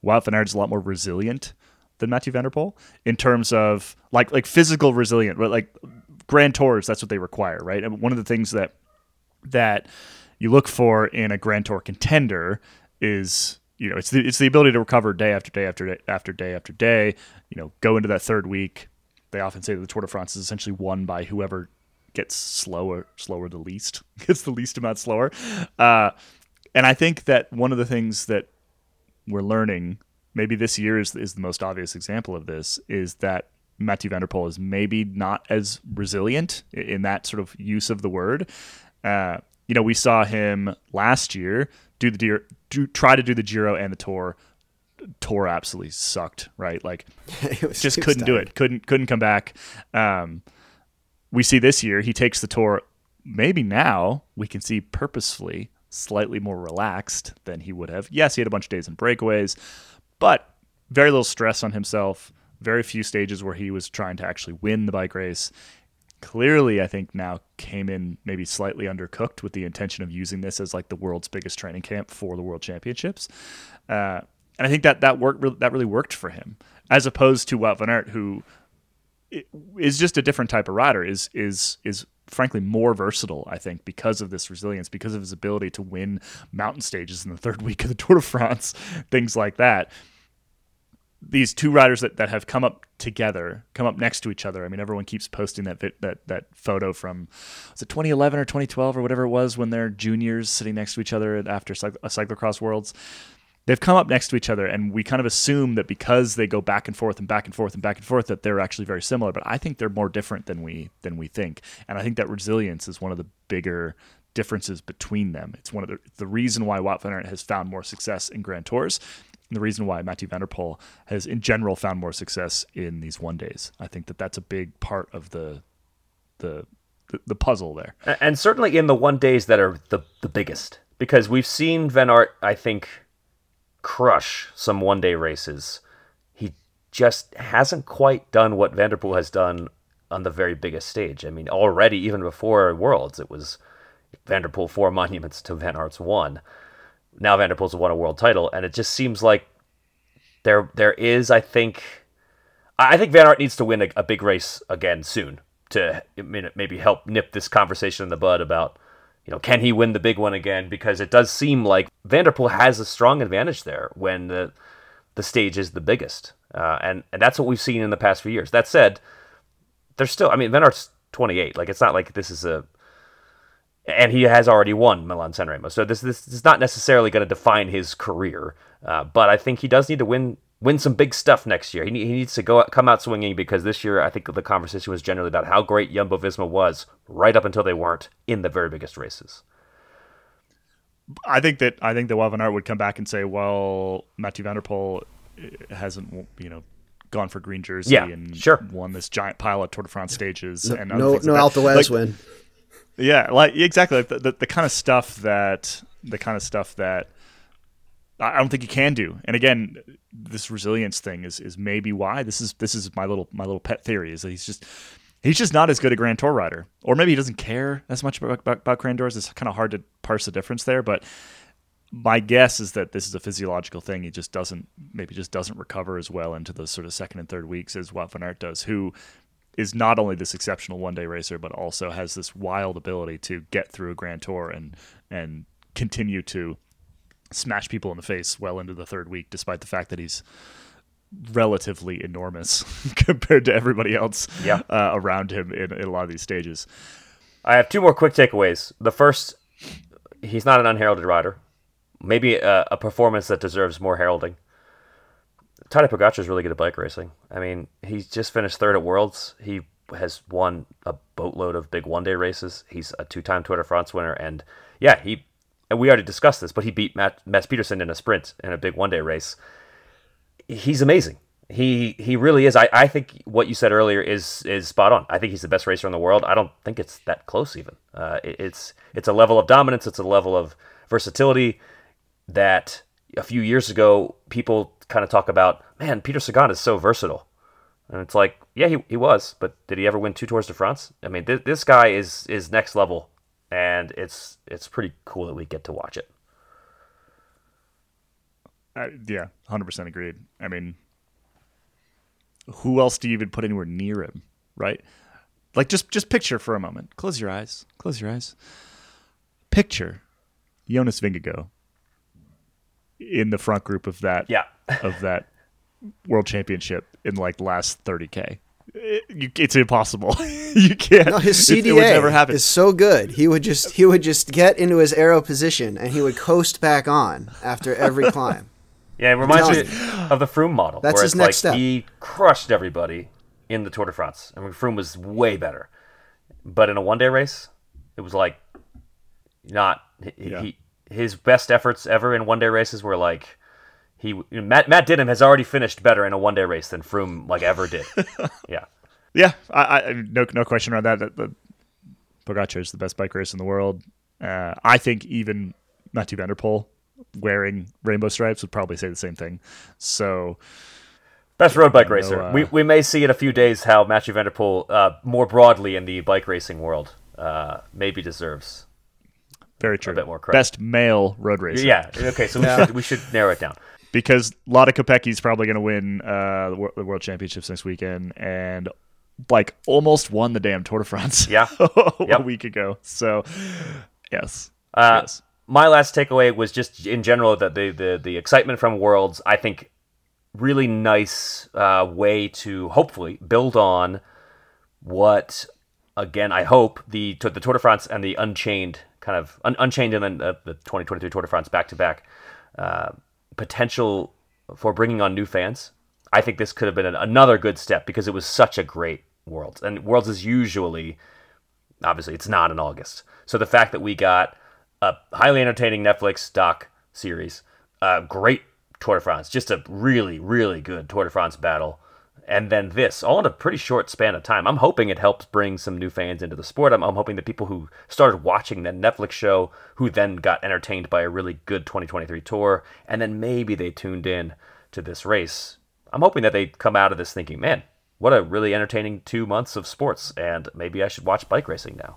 Wout van Aert's a lot more resilient than Mathieu van der Poel in terms of like like physical resilient, but like Grand Tours, that's what they require, right? And one of the things that that you look for in a Grand Tour contender is, you know, it's the it's the ability to recover day after day after day after day after day. You know, go into that third week. They often say that the Tour de France is essentially won by whoever gets slower, slower the least, gets the least amount slower. Uh, and I think that one of the things that we're learning, maybe this year is is the most obvious example of this, is that Mathieu van der Poel is maybe not as resilient in that sort of use of the word. Uh, you know, we saw him last year do the do, try to do the Giro and the Tour. Tour absolutely sucked, right? Like, was, just couldn't do it. Couldn't couldn't come back. Um, we see this year he takes the Tour. Maybe now we can see purposefully slightly more relaxed than he would have. Yes, he had a bunch of days in breakaways, but very little stress on himself. Very few stages where he was trying to actually win the bike race. Clearly, I think now came in maybe slightly undercooked with the intention of using this as like the world's biggest training camp for the World Championships. Uh, and I think that that worked. That really worked for him, as opposed to Wout van Aert, who is just a different type of rider. Is is is frankly more versatile, I think, because of this resilience, because of his ability to win mountain stages in the third week of the Tour de France, things like that. These two riders that, that have come up together, come up next to each other. I mean, everyone keeps posting that that that photo from, was it twenty eleven or twenty twelve or whatever it was, when they're juniors sitting next to each other after cycl- a cyclocross worlds. They've come up next to each other, and we kind of assume that because they go back and forth and back and forth and back and forth, that they're actually very similar. But I think they're more different than we than we think, and I think that resilience is one of the bigger differences between them. It's one of the the reason why Wout van Aert has found more success in Grand Tours. And the reason why Mathieu van der Poel has, in general, found more success in these one days. I think that that's a big part of the the the, the puzzle there, and certainly in the one days that are the the biggest, because we've seen Van Aert, I think, crush some one day races. He just hasn't quite done what Van der Poel has done on the very biggest stage. I mean, already even before Worlds, it was Van der Poel four monuments to Van Aert's one. Now Van der Poel's won a world title, and it just seems like there there is, I think, I think Van Aert needs to win a, a big race again soon to maybe help nip this conversation in the bud about, you know, can he win the big one again? Because it does seem like Van der Poel has a strong advantage there when the the stage is the biggest, uh, and and that's what we've seen in the past few years. That said, there's still, I mean, Van Aert's twenty-eight. Like, it's not like this is a And he has already won Milan-San Remo. So this, this is not necessarily going to define his career. Uh, but I think he does need to win win some big stuff next year. He, he needs to go come out swinging, because this year I think the conversation was generally about how great Jumbo-Visma was right up until they weren't in the very biggest races. I think that I think that Wout van Aert would come back and say, well, Mathieu van der Poel hasn't, you know, gone for green jersey yeah, and sure. won this giant pile of Tour de France stages. No, and no, no like Alpe d'Huez like, win. Yeah, like exactly like the, the the kind of stuff that the kind of stuff that I don't think he can do. And again, this resilience thing is is maybe why this is this is my little my little pet theory is that he's just he's just not as good a Grand Tour rider, or maybe he doesn't care as much about about, about Grand Tours. It's kind of hard to parse the difference there, but my guess is that this is a physiological thing. He just doesn't maybe just doesn't recover as well into those sort of second and third weeks as Wout van Aert does, who is not only this exceptional one-day racer, but also has this wild ability to get through a Grand Tour and and continue to smash people in the face well into the third week, despite the fact that he's relatively enormous compared to everybody else yeah. uh, around him in, in a lot of these stages. I have two more quick takeaways. The first, he's not an unheralded rider. Maybe a, a performance that deserves more heralding. Tadej Pogacar is really good at bike racing. I mean, he's just finished third at Worlds. He has won a boatload of big one-day races. He's a two-time Tour de France winner, and yeah, he. And we already discussed this, but he beat Matt, Mats Pedersen in a sprint in a big one-day race. He's amazing. He he really is. I, I think what you said earlier is is spot on. I think he's the best racer in the world. I don't think it's that close even. Uh, it, it's it's a level of dominance. It's a level of versatility that a few years ago people kind of talk about, man, Peter Sagan is so versatile. And it's like, yeah, he he was, but did he ever win two Tours de France? I mean, th- this guy is is next level, and it's it's pretty cool that we get to watch it. Uh, yeah, one hundred percent agreed. I mean, who else do you even put anywhere near him, right? Like, just just picture for a moment. Close your eyes. Close your eyes. Picture Jonas Vingegaard in the front group of that Yeah. of that world championship in like the last thirty K. It, you, it's impossible. You can't. No, his it, C D A it would never happen. is so good. He would just he would just get into his aero position and he would coast back on after every climb. Yeah, it reminds me telling of the Froome model. That's where his it's next like step. He crushed everybody in the Tour de France. I mean, Froome was way better. But in a one-day race, it was like not... He, Yeah. he His best efforts ever in one-day races were like... he you know, Matt Matt Didham has already finished better in a one-day race than Froome like ever did. Yeah. Yeah, I, I no no question around that. That the Pogacar is the best bike race in the world. Uh, I think even Mathieu van der Poel wearing rainbow stripes would probably say the same thing. So Best road bike no, racer. uh, we we may see in a few days how Mathieu van der Poel, uh, more broadly in the bike racing world, uh, maybe deserves. very true. bit more credit. Best male road racer. Yeah. Okay. So we Yeah. should we should narrow it down. Because Lada Kopecki's probably going to win uh, the, wor- the World Championships next weekend, and like almost won the damn Tour de France. Yeah. a Yep. week ago. So yes, Uh, yes. My last takeaway was just in general that the, the the excitement from Worlds. I think really nice uh, way to hopefully build on what, again, I hope the the Tour de France and the Unchained kind of un, Unchained and then uh, the twenty twenty-three Tour de France back to back potential for bringing on new fans. I think this could have been an, another good step because it was such a great Worlds, and Worlds is usually, obviously, it's not in August. So the fact that we got a highly entertaining Netflix doc series, a great Tour de France, just a really, really good Tour de France battle, and then this, all in a pretty short span of time. I'm hoping it helps bring some new fans into the sport. I'm, I'm hoping that people who started watching that Netflix show, who then got entertained by a really good twenty twenty-three Tour, and then maybe they tuned in to this race. I'm hoping that they come out of this thinking, man, what a really entertaining two months of sports, and maybe I should watch bike racing now.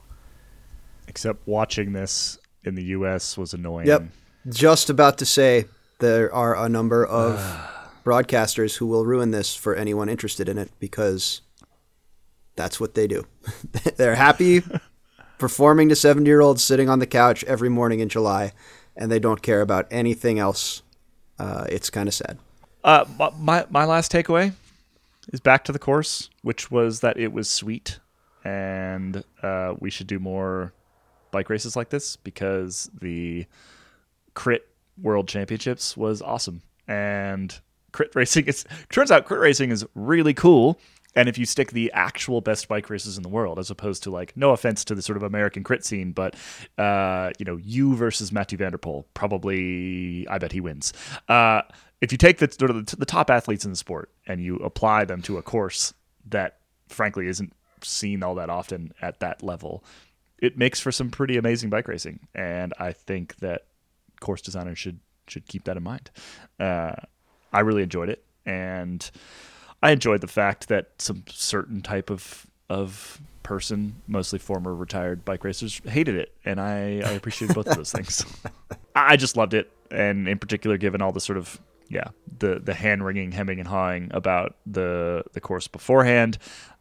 Except watching this in the U S was annoying. Yep. Just about to say there are a number of broadcasters who will ruin this for anyone interested in it because that's what they do. They're happy performing to seventy-year-olds sitting on the couch every morning in July, and they don't care about anything else. Uh, it's kind of sad. Uh, my my last takeaway is back to the course, which was that it was sweet, and uh, we should do more bike races like this because the crit World Championships was awesome, and crit racing is turns out crit racing is really cool. And if you stick the actual best bike races in the world, as opposed to like, no offense to the sort of American crit scene, but uh, you know, you versus Mathieu van der Poel, probably, I bet he wins. Uh, if you take the sort of the, the top athletes in the sport and you apply them to a course that, frankly, isn't seen all that often at that level, it makes for some pretty amazing bike racing. And I think that course designers should should keep that in mind. Uh, I really enjoyed it, and I enjoyed the fact that some certain type of of person, mostly former retired bike racers, hated it, and I, I appreciated both of those things. I just loved it, and in particular, given all the sort of yeah the the hand wringing, hemming, and hawing about the the course beforehand,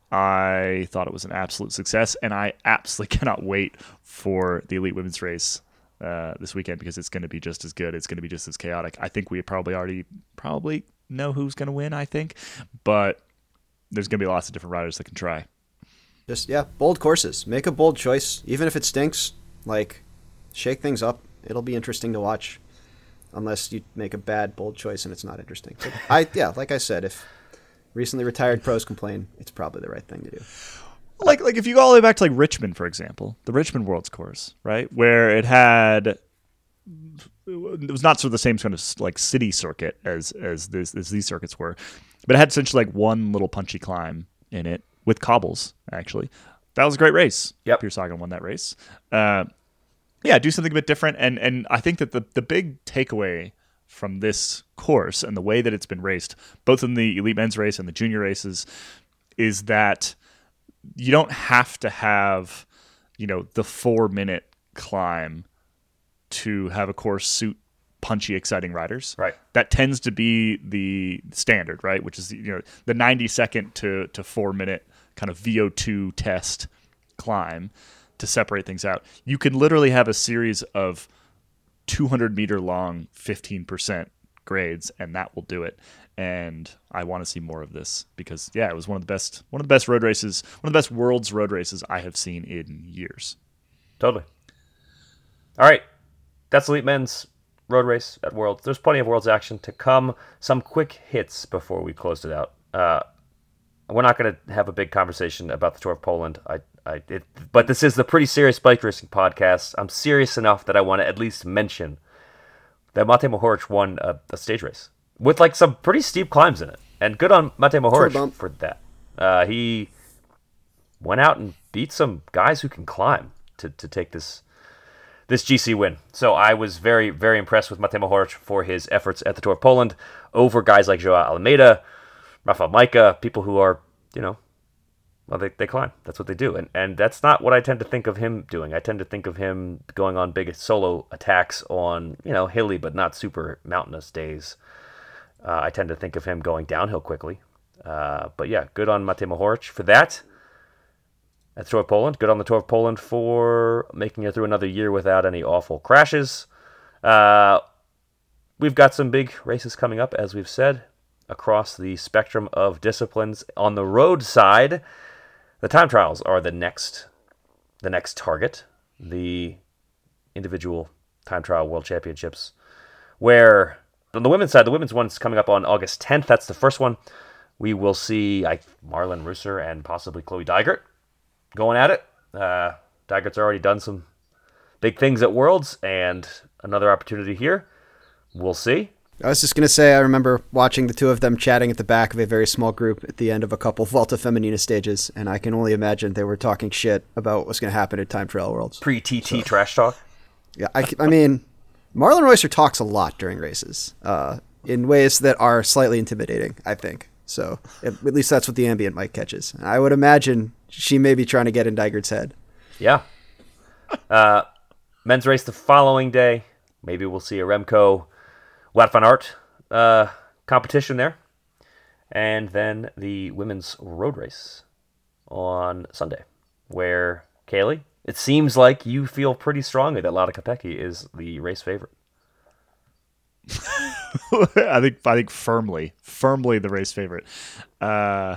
I thought it was an absolute success, and I absolutely cannot wait for the elite women's race uh, this weekend because it's going to be just as good. It's going to be just as chaotic. I think we probably already probably. know who's going to win, I think, but there's going to be lots of different riders that can try. Just, yeah, bold courses. Make a bold choice. Even if it stinks, like, shake things up. It'll be interesting to watch, unless you make a bad, bold choice and it's not interesting. But I, yeah, like I said, if recently retired pros complain, it's probably the right thing to do. Like, like if you go all the way back to like Richmond, for example, the Richmond Worlds course, right, where it had... it was not sort of the same kind of like city circuit as as, this, as these circuits were, but it had essentially like one little punchy climb in it with cobbles. Actually, that was a great race. Yep. Piers Sagan won that race. Uh, yeah, do something a bit different, and and I think that the the big takeaway from this course and the way that it's been raced, both in the elite men's race and the junior races, is that you don't have to have, you know, the four minute climb to have a course suit punchy, exciting riders. Right. That tends to be the standard, right? Which is, you know, the ninety second to, to four minute kind of V O two test climb to separate things out. You can literally have a series of two hundred meter long, fifteen percent grades, and that will do it. And I want to see more of this because, yeah, it was one of the best, one of the best road races, one of the best world's road races I have seen in years. Totally. All right. That's Elite Men's road race at Worlds. There's plenty of Worlds action to come. Some quick hits before we closed it out. Uh, we're not going to have a big conversation about the Tour of Poland. I, I, it, but this is the Pretty Serious Bike Racing podcast. I'm serious enough that I want to at least mention that Matej Mohoric won a, a stage race with like some pretty steep climbs in it. And good on Matej Mohoric for that. Uh, he went out and beat some guys who can climb to, to take this this G C win. So I was very, very impressed with Matej Mohoric for his efforts at the Tour of Poland over guys like Joao Almeida, Rafael Majka, people who are, you know, well, they, they climb. That's what they do. And and that's not what I tend to think of him doing. I tend to think of him going on big solo attacks on, you know, hilly but not super mountainous days. Uh, I tend to think of him going downhill quickly. Uh, but yeah, good on Matej Mohoric for that. At the Tour of Poland. Good on the Tour of Poland for making it through another year without any awful crashes. Uh, we've got some big races coming up, as we've said, across the spectrum of disciplines. On the road side, the time trials are the next, the next target. The individual time trial world championships, where on the women's side, the women's one's coming up on August tenth. That's the first one. We will see I, Marlon Reusser and possibly Chloe Dygert going at it. Uh, Dygert's already done some big things at Worlds, and another opportunity here. We'll see. I was just going to say, I remember watching the two of them chatting at the back of a very small group at the end of a couple Volta Feminina stages, and I can only imagine they were talking shit about what was going to happen at Time Trial Worlds. Pre-T T so. Trash talk? Yeah, I, I mean, Marlon Reusser talks a lot during races, uh, in ways that are slightly intimidating, I think. So at, at least that's what the ambient mic catches. I would imagine she may be trying to get in Dygert's head. Yeah. Uh, men's race the following day. Maybe we'll see a Remco Wout van Aert uh, competition there. And then the women's road race on Sunday, where, Kaylee, it seems like you feel pretty strongly that Lada Kopecky is the race favorite. I think I think firmly, firmly the race favorite. Uh,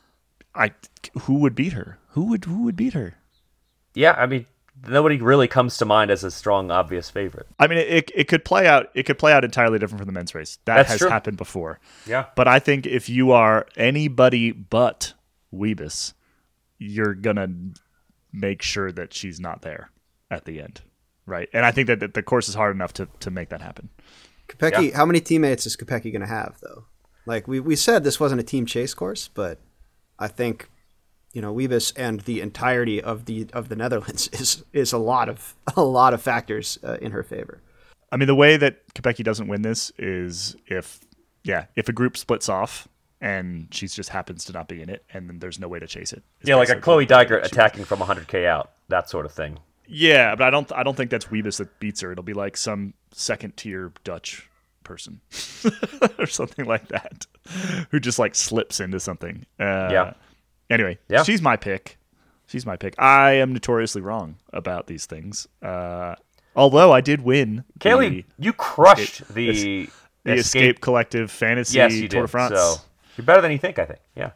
I who would beat her? Who would who would beat her? Yeah, I mean, nobody really comes to mind as a strong, obvious favorite. I mean, it it could play out. It could play out entirely different from the men's race. That That's has true. happened before. Yeah, but I think if you are anybody but Wiebes, you're gonna make sure that she's not there at the end, right? And I think that, that the course is hard enough to to make that happen. Kopecky, yeah. How many teammates is Kopecky going to have, though? Like, we, we said this wasn't a team chase course, but I think, you know, Wiebes and the entirety of the of the Netherlands is is a lot of a lot of factors uh, in her favor. I mean, the way that Kopecky doesn't win this is if, yeah, if a group splits off and she just happens to not be in it, and then there's no way to chase it. Yeah, like a Chloe Dygert attacking from one hundred K out, that sort of thing. Yeah, but I don't I don't think that's Wiebes that beats her. It'll be like some second tier Dutch person or something like that who just like slips into something. Uh, yeah. Anyway, yeah. she's my pick. She's my pick. I am notoriously wrong about these things. Uh, although I did win. Kaylee, the, you crushed it, the the Escape, Escape Collective Fantasy yes, you Tour did. de France. So you're better than you think, I think. Yeah.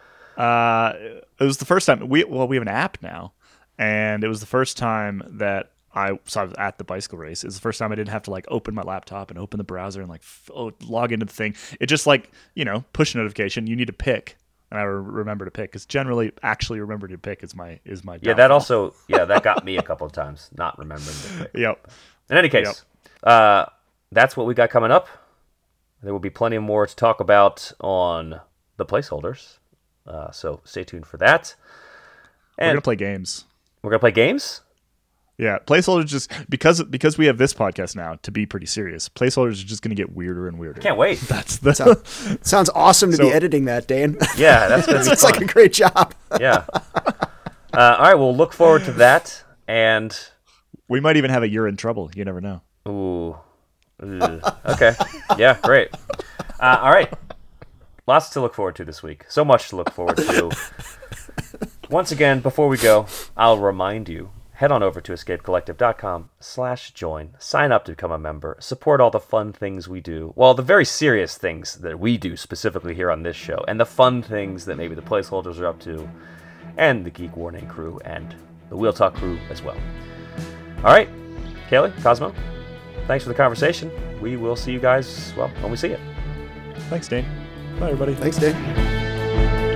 Uh, it was the first time we well we have an app now. And it was the first time that I, so I was at the bicycle race. It was the first time I didn't have to like open my laptop and open the browser and like f- oh, log into the thing. It just like, you know, push notification. You need to pick, and I re- remember to pick because generally actually remember to pick is my is my. Yeah, that also yeah that got me a couple of times not remembering to pick. Yep. In any case, yep. uh, that's what we got coming up. There will be plenty more to talk about on the placeholders, uh, so stay tuned for that. And we're gonna play games. We're gonna play games. Yeah, placeholders just because because we have this podcast now to be pretty serious. Placeholders are just going to get weirder and weirder. Can't wait. That's the sounds, sounds awesome to so, be editing that, Dane. Yeah, that's gonna be It's fun. like a great job. Yeah. Uh, all right, we'll look forward to that, and we might even have a You're in Trouble. You never know. ooh, Ugh. Okay. Yeah, great. Uh, all right. Lots to look forward to this week. So much to look forward to. Once again, before we go, I'll remind you, head on over to escapecollective.com slash join. Sign up to become a member. Support all the fun things we do. Well, the very serious things that we do specifically here on this show, and the fun things that maybe the placeholders are up to, and the Geek Warning crew, and the Wheel Talk crew as well. All right. Kaylee, Cosmo, thanks for the conversation. We will see you guys, well, when we see it. Thanks, Dane. Bye, everybody. Thanks, Dane.